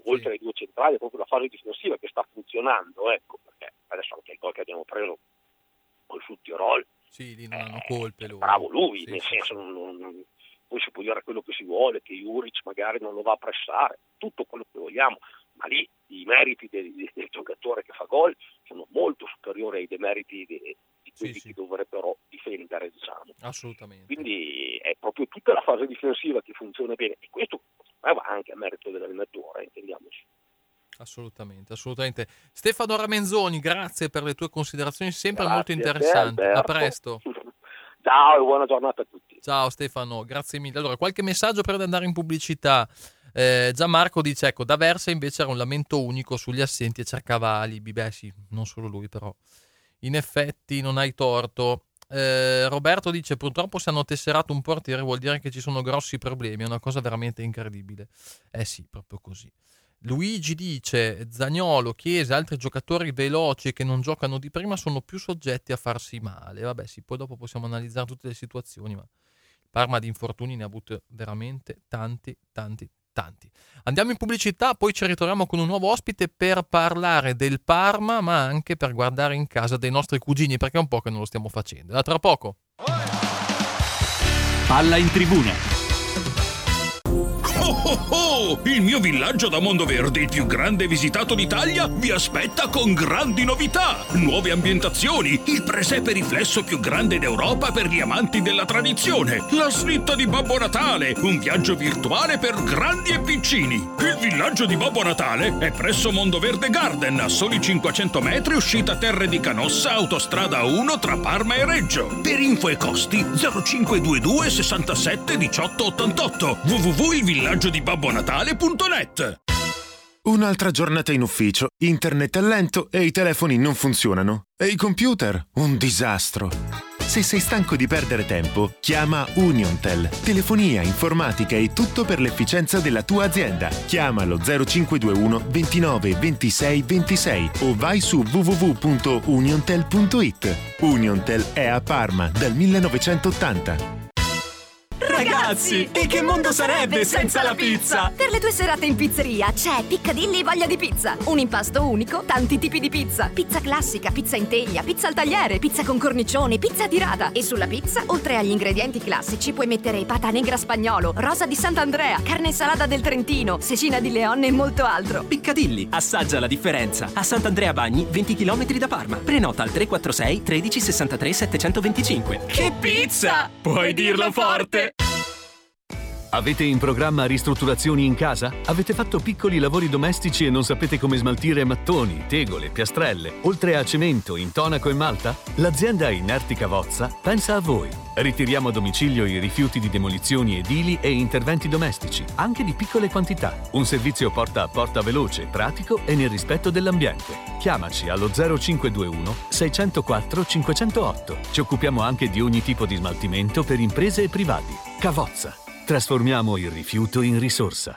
oltre sì. ai due centrali, è proprio la fase difensiva che sta funzionando, ecco, perché adesso anche il gol che abbiamo preso col Sud-Tirol, sì, lì non hanno colpe lui. Bravo lui, sì, nel sì, senso, sì. non, non, poi si può dire quello che si vuole, che Juric magari non lo va a pressare, tutto quello che vogliamo, ma lì i meriti del, del giocatore che fa gol sono molto superiori ai demeriti di, di quelli sì, sì. che dovrebbero difendere, diciamo. Assolutamente. Quindi è proprio tutta la fase difensiva che funziona bene, e questo va anche a merito dell'allenatore, intendiamoci. Assolutamente, assolutamente. Stefano Ramenzoni, grazie per le tue considerazioni, sempre Grazie molto a te, interessanti. A, Alberto. presto. Ciao e buona giornata a tutti. Ciao Stefano, grazie mille. Allora, qualche messaggio per andare in pubblicità. Eh, Gianmarco dice, ecco, da Versa invece era un lamento unico sugli assenti e cercava alibi. Beh sì, non solo lui però. In effetti non hai torto. Eh, Roberto dice, purtroppo se hanno tesserato un portiere vuol dire che ci sono grossi problemi, è una cosa veramente incredibile. Eh sì, proprio così. Luigi dice, Zaniolo, Chiesa, altri giocatori veloci che non giocano di prima sono più soggetti a farsi male. Vabbè sì, poi dopo possiamo analizzare tutte le situazioni, ma il Parma di infortuni ne ha avuto veramente tanti, tanti, tanti. Andiamo in pubblicità, poi ci ritroviamo con un nuovo ospite per parlare del Parma, ma anche per guardare in casa dei nostri cugini, perché è un po' che non lo stiamo facendo. Da tra poco. Palla in tribuna. Oh oh oh! Il mio villaggio da Mondoverde, il più grande visitato d'Italia, vi aspetta con grandi novità, nuove ambientazioni, il presepe riflesso più grande d'Europa per gli amanti della tradizione, la slitta di Babbo Natale, un viaggio virtuale per grandi e piccini. Il villaggio di Babbo Natale è presso Mondoverde Garden, a soli cinquecento metri, uscita Terre di Canossa, autostrada uno tra Parma e Reggio. Per info e costi zero cinque due due sessantasette diciotto ottantotto w w w punto il villaggio di babbo natale punto net. Un'altra giornata in ufficio, internet è lento e i telefoni non funzionano. E i computer? Un disastro. Se sei stanco di perdere tempo, chiama Uniontel. Telefonia, informatica e tutto per l'efficienza della tua azienda. Chiamalo zero cinque due uno ventinove ventisei ventisei o vai su w w w punto uniontel punto it. Uniontel è a Parma dal millenovecentottanta. Ragazzi, e che mondo sarebbe senza la pizza? Per le tue serate in pizzeria c'è Piccadilly Voglia di Pizza. Un impasto unico, tanti tipi di pizza. Pizza classica, pizza in teglia, pizza al tagliere, pizza con cornicione, pizza tirata. E sulla pizza, oltre agli ingredienti classici, puoi mettere pata negra spagnolo, rosa di Sant'Andrea, carne salata del Trentino, cecina di Leon e molto altro. Piccadilly, assaggia la differenza. A Sant'Andrea Bagni, venti chilometri da Parma. Prenota al tre quattro sei tredici sessantatré settecentoventicinque. Che pizza! Puoi dirlo forte! Avete in programma ristrutturazioni in casa? Avete fatto piccoli lavori domestici e non sapete come smaltire mattoni, tegole, piastrelle, oltre a cemento, intonaco e malta? L'azienda Inerti Cavozza pensa a voi. Ritiriamo a domicilio i rifiuti di demolizioni edili e interventi domestici, anche di piccole quantità. Un servizio porta a porta veloce, pratico e nel rispetto dell'ambiente. Chiamaci allo zero cinque due uno sei zero quattro cinque zero otto. Ci occupiamo anche di ogni tipo di smaltimento per imprese e privati. Cavozza. Trasformiamo il rifiuto in risorsa.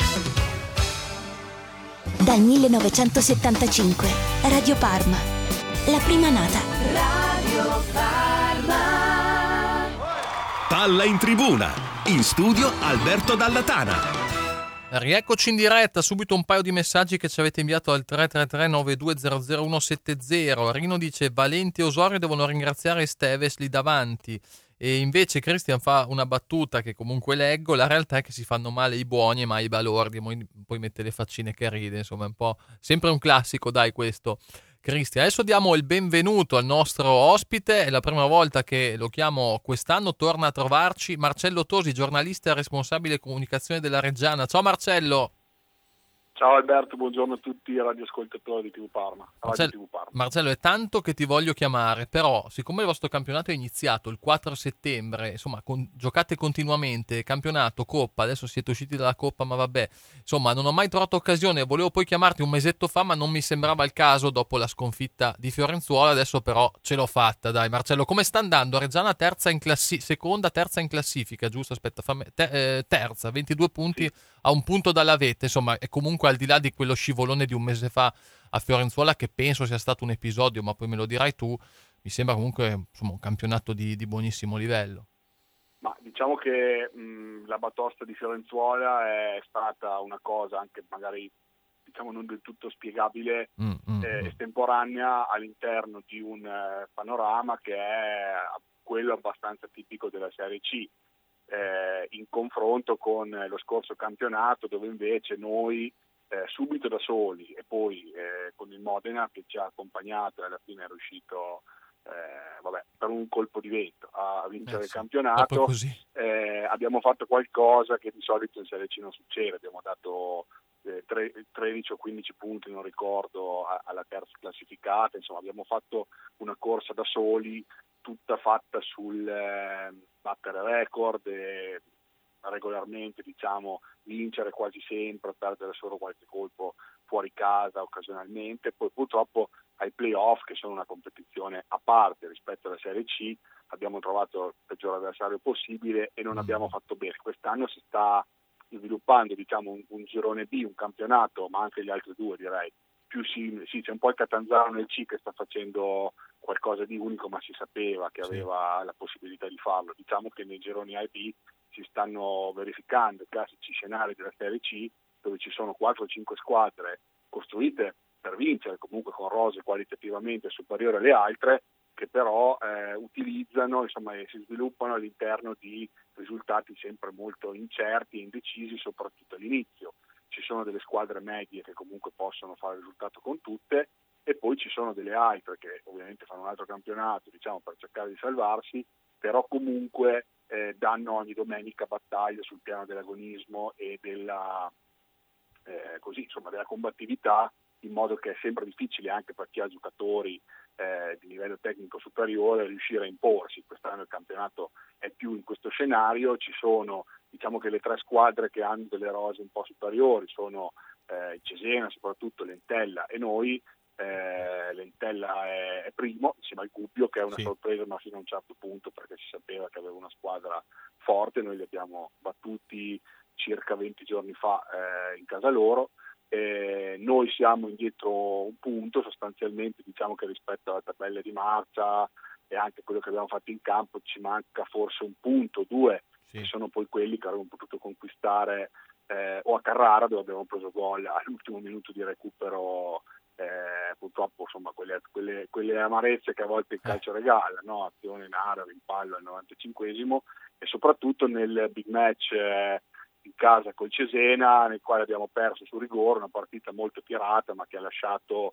Dal millenovecentosettantacinque, Radio Parma, la prima nata. Radio Parma. Palla in tribuna. In studio Alberto Dallatana. Rieccoci in diretta, subito un paio di messaggi che ci avete inviato al tre tre tre nove due zero zero uno sette zero. Rino dice, Valenti e Osorio devono ringraziare Esteves lì davanti. E invece Christian fa una battuta che comunque leggo, la realtà è che si fanno male i buoni e mai i balordi, poi mette le faccine che ride, insomma è un po' sempre un classico, dai, questo. Christian, adesso diamo il benvenuto al nostro ospite, è la prima volta che lo chiamo quest'anno, torna a trovarci Marcello Tosi, giornalista e responsabile comunicazione della Reggiana. Ciao Marcello! Ciao Alberto, buongiorno a tutti i radioascoltatori di T V Parma. Marcello, T V Parma. Marcello, è tanto che ti voglio chiamare, però siccome il vostro campionato è iniziato il quattro settembre, insomma con, giocate continuamente, campionato, Coppa, adesso siete usciti dalla Coppa, ma vabbè, insomma non ho mai trovato occasione, volevo poi chiamarti un mesetto fa, ma non mi sembrava il caso dopo la sconfitta di Fiorenzuola, adesso però ce l'ho fatta, dai Marcello, come sta andando? Reggiana terza in classi- seconda, terza in classifica, giusto? Aspetta, fammi, te- eh, terza, ventidue punti, sì. A un punto dalla vetta, insomma è comunque al di là di quello scivolone di un mese fa a Fiorenzuola, che penso sia stato un episodio, ma poi me lo dirai tu, mi sembra comunque insomma un campionato di, di buonissimo livello. Ma diciamo che mh, la batosta di Fiorenzuola è stata una cosa anche magari diciamo non del tutto spiegabile, mm, mm, eh, mm. estemporanea all'interno di un eh, panorama che è quello abbastanza tipico della Serie C, eh, in confronto con lo scorso campionato, dove invece noi eh, subito da soli e poi eh, con il Modena che ci ha accompagnato e alla fine è riuscito eh, vabbè, per un colpo di vento a vincere Eh, il sì, campionato, proprio così. eh, abbiamo fatto qualcosa che di solito in Serie C non succede, abbiamo dato eh, tre, tredici o quindici punti, non ricordo, a, alla terza classificata, insomma abbiamo fatto una corsa da soli tutta fatta sul eh, battere record e regolarmente, diciamo, vincere quasi sempre, perdere solo qualche colpo fuori casa occasionalmente. Poi purtroppo ai playoff, che sono una competizione a parte rispetto alla Serie C, abbiamo trovato il peggior avversario possibile e non Mm. abbiamo fatto bene. Quest'anno si sta sviluppando, diciamo, un, un girone B, un campionato, ma anche gli altri due direi più simili. Sì, c'è un po' il Catanzaro nel C che sta facendo qualcosa di unico, ma si sapeva che Sì. aveva la possibilità di farlo. Diciamo che nei gironi A e B si stanno verificando i classici scenari della Serie C, dove ci sono quattro o cinque squadre costruite per vincere, comunque con rose qualitativamente superiori alle altre, che però eh, utilizzano, insomma, e si sviluppano all'interno di risultati sempre molto incerti e indecisi, soprattutto all'inizio. Ci sono delle squadre medie che comunque possono fare il risultato con tutte, e poi ci sono delle altre che ovviamente fanno un altro campionato, diciamo, per cercare di salvarsi, però comunque eh, danno ogni domenica battaglia sul piano dell'agonismo e della, eh, così, insomma, della combattività, in modo che è sempre difficile anche per chi ha giocatori eh, di livello tecnico superiore riuscire a imporsi. Quest'anno il campionato è più in questo scenario, ci sono, diciamo che le tre squadre che hanno delle rose un po' superiori sono eh, Cesena, soprattutto Lentella e noi. Eh, Lentella è, è primo insieme al Gubbio, che è una Sì. sorpresa ma fino a un certo punto, perché si sapeva che aveva una squadra forte. Noi li abbiamo battuti circa venti giorni fa eh, in casa loro. Eh, noi siamo indietro un punto sostanzialmente, diciamo che rispetto alla tabella di marcia e anche quello che abbiamo fatto in campo ci manca forse un punto, due, Sì. che sono poi quelli che avremmo potuto conquistare eh, o a Carrara, dove abbiamo preso gol all'ultimo minuto di recupero. Eh, purtroppo, insomma, quelle, quelle, quelle amarezze che a volte il calcio regala, no? Azione in area, rimpallo al novantacinquesimo, e soprattutto nel big match eh, in casa col Cesena, nel quale abbiamo perso su rigore, una partita molto tirata ma che ha lasciato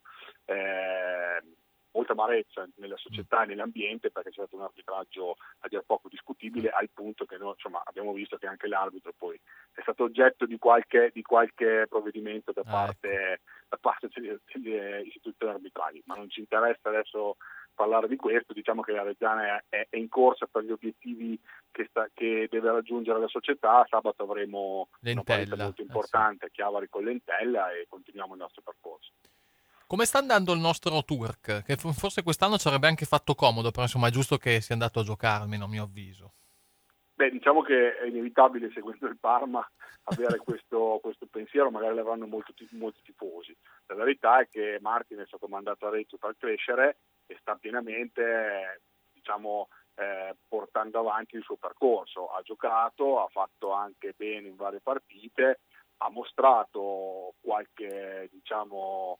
eh, molta amarezza nella società e nell'ambiente, perché c'è stato un arbitraggio a dir poco discutibile, al punto che noi, insomma, abbiamo visto che anche l'arbitro poi è stato oggetto di qualche, di qualche provvedimento da parte, da parte delle, delle istituzioni arbitrali, ma non ci interessa adesso parlare di questo. Diciamo che la Reggiana è, è in corsa per gli obiettivi che, sta, che deve raggiungere la società. Sabato avremo Lentella, una partita molto importante, eh sì. Chiavari con Lentella, e continuiamo il nostro percorso. Come sta andando il nostro Turk? Che forse quest'anno ci avrebbe anche fatto comodo, però insomma è giusto che sia andato a giocare, almeno a mio avviso. Beh, diciamo che è inevitabile, seguendo il Parma, avere questo, questo pensiero, magari l'avranno molto, molti tifosi. La verità è che Martin è stato mandato a Reggio per crescere e sta pienamente, diciamo, eh, portando avanti il suo percorso. Ha giocato, ha fatto anche bene in varie partite, ha mostrato qualche, diciamo,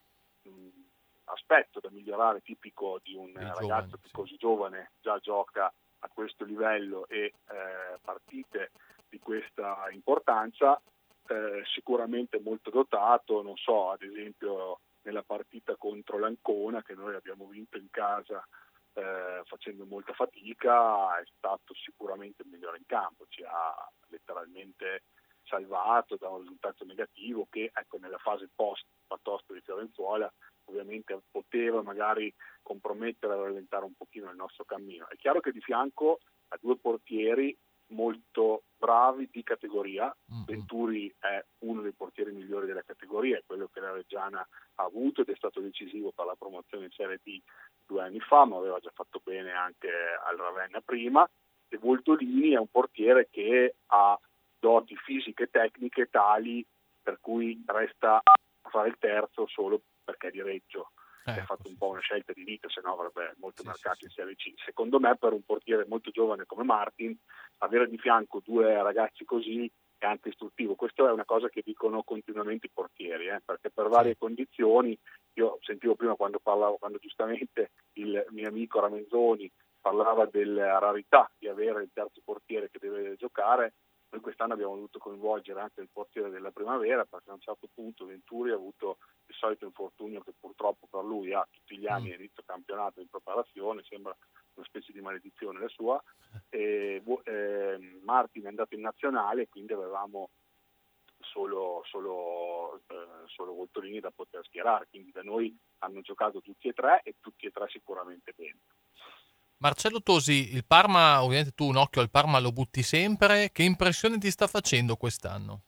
aspetto da migliorare, tipico di un Dei ragazzo giovani, che sì. così giovane già gioca a questo livello e eh, partite di questa importanza. Eh, sicuramente molto dotato, non so, ad esempio nella partita contro l'Ancona, che noi abbiamo vinto in casa eh, facendo molta fatica, è stato sicuramente il migliore in campo, ci ha letteralmente salvato da un risultato negativo che, ecco, nella fase post Pattosto di Fiorenzuola ovviamente poteva magari compromettere e rallentare un pochino il nostro cammino. È chiaro che di fianco a due portieri molto bravi di categoria. Mm-hmm. Venturi è uno dei portieri migliori della categoria, è quello che la Reggiana ha avuto ed è stato decisivo per la promozione in Serie B due anni fa, ma aveva già fatto bene anche al Ravenna prima. E Voltolini è un portiere che ha doti fisiche e tecniche tali per cui resta a fare il terzo solo perché è di Reggio. eh, ha fatto un po' una scelta di vita, se no avrebbe molto sì, mercato sì, in Serie C. Secondo me per un portiere molto giovane come Martin, avere di fianco due ragazzi così è anche istruttivo. Questo è una cosa che dicono continuamente i portieri, eh, perché per varie sì. condizioni, io sentivo prima quando parlavo, quando giustamente il mio amico Ramenzoni parlava della rarità di avere il terzo portiere che deve giocare. Noi quest'anno abbiamo dovuto coinvolgere anche il portiere della primavera, perché a un certo punto Venturi ha avuto il solito infortunio che purtroppo per lui ha tutti gli anni, inizio campionato in preparazione, sembra una specie di maledizione la sua, e eh, Martin è andato in nazionale, quindi avevamo solo, solo, eh, solo Voltolini da poter schierare, quindi da noi hanno giocato tutti e tre e tutti e tre sicuramente bene. Marcello Tosi, il Parma, ovviamente tu un occhio al Parma lo butti sempre, che impressione ti sta facendo quest'anno?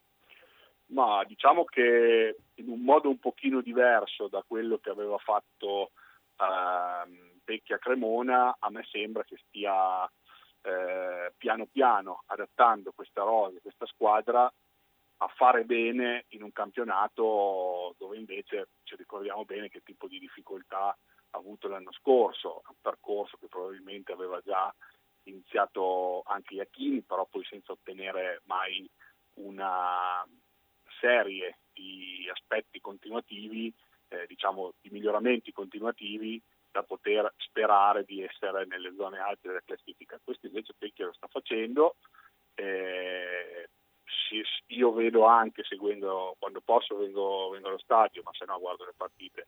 Ma diciamo che in un modo un pochino diverso da quello che aveva fatto eh, Pecchia Cremona, a me sembra che stia eh, piano piano adattando questa rosa, questa squadra a fare bene in un campionato dove invece ci ricordiamo bene che tipo di difficoltà ha avuto l'anno scorso, un percorso che probabilmente aveva già iniziato anche Iachini, però poi senza ottenere mai una serie di aspetti continuativi, eh, diciamo di miglioramenti continuativi da poter sperare di essere nelle zone alte della classifica. Questo invece Pecchia lo sta facendo. Eh, sì, io vedo anche, seguendo quando posso vengo, vengo allo stadio, ma se no guardo le partite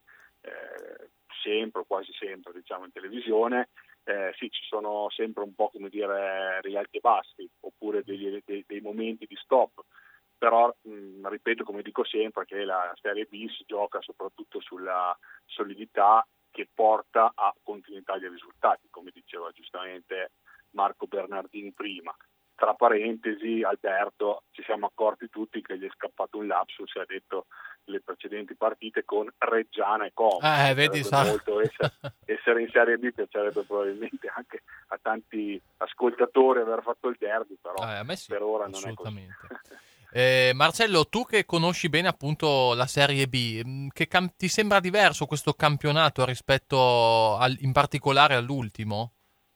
eh, sempre, quasi sempre, diciamo in televisione. Eh, sì, ci sono sempre un po', come dire, rialti e bassi, oppure degli, dei, dei momenti di stop. Però mh, ripeto, come dico sempre, che la Serie B si gioca soprattutto sulla solidità che porta a continuità di risultati, come diceva giustamente Marco Bernardini prima. Tra parentesi, Alberto, ci siamo accorti tutti che gli è scappato un lapsus e ha detto le precedenti partite con Reggiana e Como. Eh, vedi, sa. Molto essere, essere in Serie B piacerebbe probabilmente anche a tanti ascoltatori aver fatto il derby, però eh, a me sì, per ora assolutamente. non è così. Eh, Marcello, tu che conosci bene appunto la Serie B, che cam- ti sembra diverso questo campionato rispetto al, in particolare all'ultimo?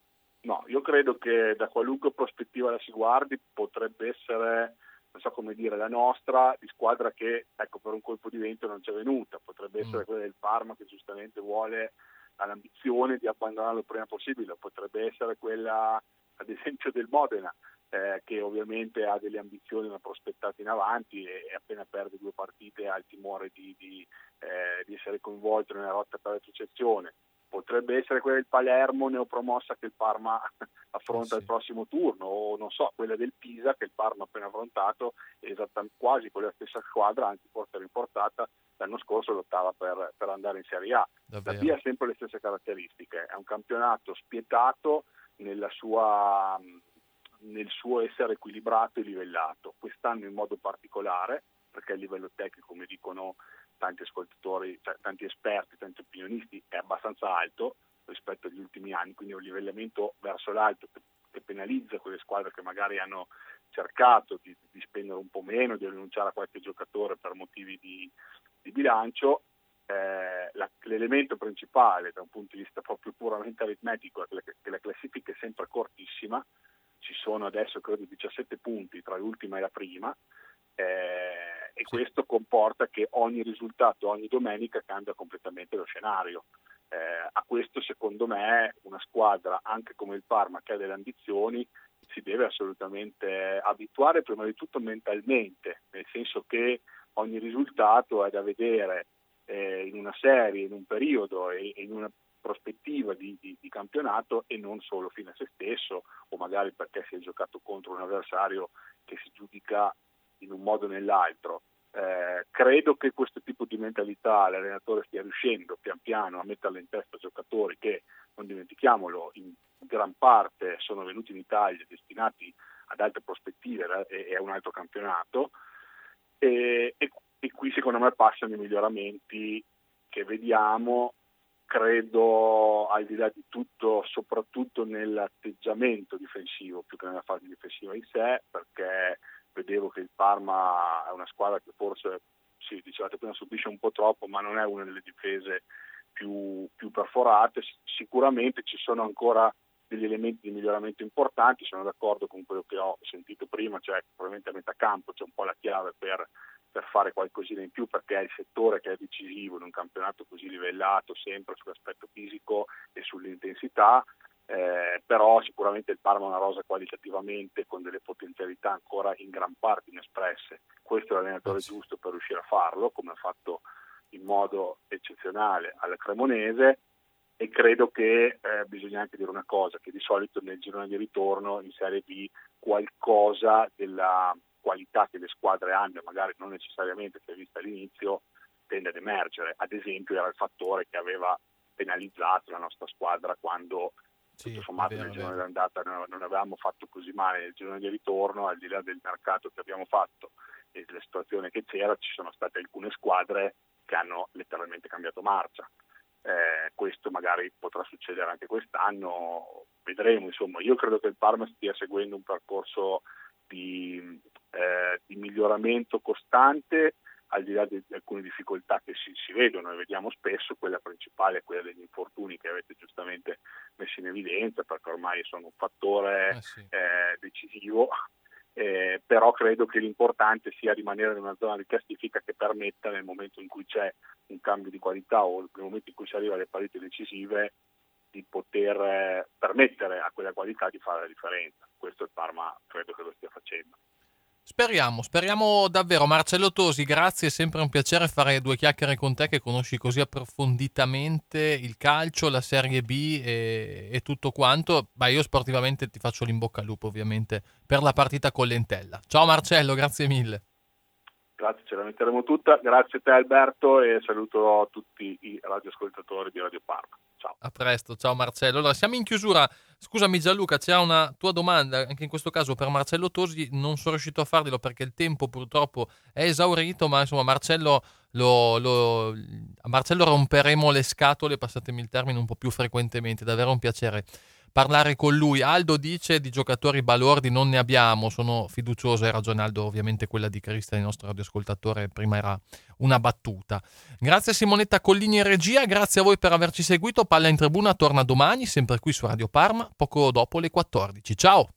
No, io credo che da qualunque prospettiva la si guardi potrebbe essere, non so come dire, la nostra di squadra che ecco per un colpo di vento non c'è venuta, potrebbe essere mm. quella del Parma che giustamente vuole ha l'ambizione di abbandonarlo il prima possibile, potrebbe essere quella ad esempio del Modena, Eh, che ovviamente ha delle ambizioni, una prospettate in avanti e, e appena perde due partite ha il timore di, di, eh, di essere coinvolto nella lotta per la retrocessione. Potrebbe essere quella del Palermo neopromossa che il Parma affronta sì. il prossimo turno, o non so, quella del Pisa che il Parma ha appena affrontato, esattamente quasi con la stessa squadra, anzi forse riportata l'anno scorso lottava per, per andare in Serie A. Davvero? La B ha sempre le stesse caratteristiche, è un campionato spietato nella sua... nel suo essere equilibrato e livellato. Quest'anno in modo particolare, perché a livello tecnico, come dicono tanti ascoltatori, cioè, tanti esperti, tanti opinionisti, è abbastanza alto rispetto agli ultimi anni, quindi è un livellamento verso l'alto che, che penalizza quelle squadre che magari hanno cercato di, di spendere un po' meno, di rinunciare a qualche giocatore per motivi di, di bilancio. Eh, la, l'elemento principale da un punto di vista proprio puramente aritmetico è che la, che la classifica è sempre cortissima. Ci sono adesso credo diciassette punti tra l'ultima e la prima eh, e questo comporta che ogni risultato, ogni domenica cambia completamente lo scenario. Eh, a questo secondo me una squadra anche come il Parma che ha delle ambizioni si deve assolutamente abituare prima di tutto mentalmente, nel senso che ogni risultato è da vedere eh, in una serie, in un periodo e in una prospettiva di, di, di campionato e non solo fine a se stesso o magari perché si è giocato contro un avversario che si giudica in un modo o nell'altro. Eh, credo che questo tipo di mentalità l'allenatore stia riuscendo pian piano a metterla in testa a giocatori che, non dimentichiamolo, in gran parte sono venuti in Italia destinati ad altre prospettive e, e a un altro campionato e, e, e qui secondo me passano i miglioramenti che vediamo. Credo al di là di tutto soprattutto nell'atteggiamento difensivo più che nella fase difensiva in sé, perché vedevo che il Parma è una squadra che forse, sì, dicevate prima, subisce un po' troppo, ma non è una delle difese più, più perforate. Sicuramente ci sono ancora degli elementi di miglioramento importanti, sono d'accordo con quello che ho sentito prima, cioè probabilmente a metà campo c'è un po' la chiave per, per fare qualcosina in più, perché è il settore che è decisivo in un campionato così livellato, sempre sull'aspetto fisico e sull'intensità, eh, però sicuramente il Parma è una rosa qualitativamente con delle potenzialità ancora in gran parte inespresse. Questo è l'allenatore giusto per riuscire a farlo, come ha fatto in modo eccezionale alla Cremonese. E credo che eh, bisogna anche dire una cosa, che di solito nel girone di ritorno in Serie B qualcosa della qualità che le squadre hanno, magari non necessariamente si è vista all'inizio, tende ad emergere. Ad esempio era il fattore che aveva penalizzato la nostra squadra quando sì, tutto sommato vero, nel girone d'andata non, non avevamo fatto così male nel girone di ritorno, al di là del mercato che abbiamo fatto e della situazione che c'era, ci sono state alcune squadre che hanno letteralmente cambiato marcia. Eh, questo magari potrà succedere anche quest'anno, vedremo. Insomma, io credo che il Parma stia seguendo un percorso di, eh, di miglioramento costante, al di là di, di alcune difficoltà che si, si vedono e vediamo spesso. Quella principale è quella degli infortuni che avete giustamente messo in evidenza, perché ormai sono un fattore eh sì. eh, decisivo. Eh, però credo che l'importante sia rimanere in una zona di classifica che permetta, nel momento in cui c'è un cambio di qualità o nel momento in cui si arriva alle partite decisive, di poter eh, permettere a quella qualità di fare la differenza. Questo il Parma credo che lo stia facendo. Speriamo, speriamo davvero. Marcello Tosi, grazie, è sempre un piacere fare due chiacchiere con te che conosci così approfonditamente il calcio, la Serie B e, e tutto quanto. Beh, io sportivamente ti faccio l'in bocca al lupo ovviamente per la partita con l'Entella. Ciao Marcello, grazie mille. Grazie, ce la metteremo tutta. Grazie a te Alberto e saluto tutti i radioascoltatori di Radio Parma. Ciao. A presto, ciao Marcello. Allora, siamo in chiusura. Scusami Gianluca, c'è una tua domanda, anche in questo caso per Marcello Tosi, non sono riuscito a farglielo perché il tempo purtroppo è esaurito, ma insomma Marcello lo, lo, a Marcello romperemo le scatole, passatemi il termine, un po' più frequentemente, davvero un piacere parlare con lui. Aldo dice di giocatori balordi non ne abbiamo, sono fiducioso, hai ragione Aldo, ovviamente quella di Cristian, il nostro radioascoltatore, prima era una battuta. Grazie a Simonetta Collini in regia, grazie a voi per averci seguito. Palla in Tribuna torna domani, sempre qui su Radio Parma, poco dopo le quattordici. Ciao!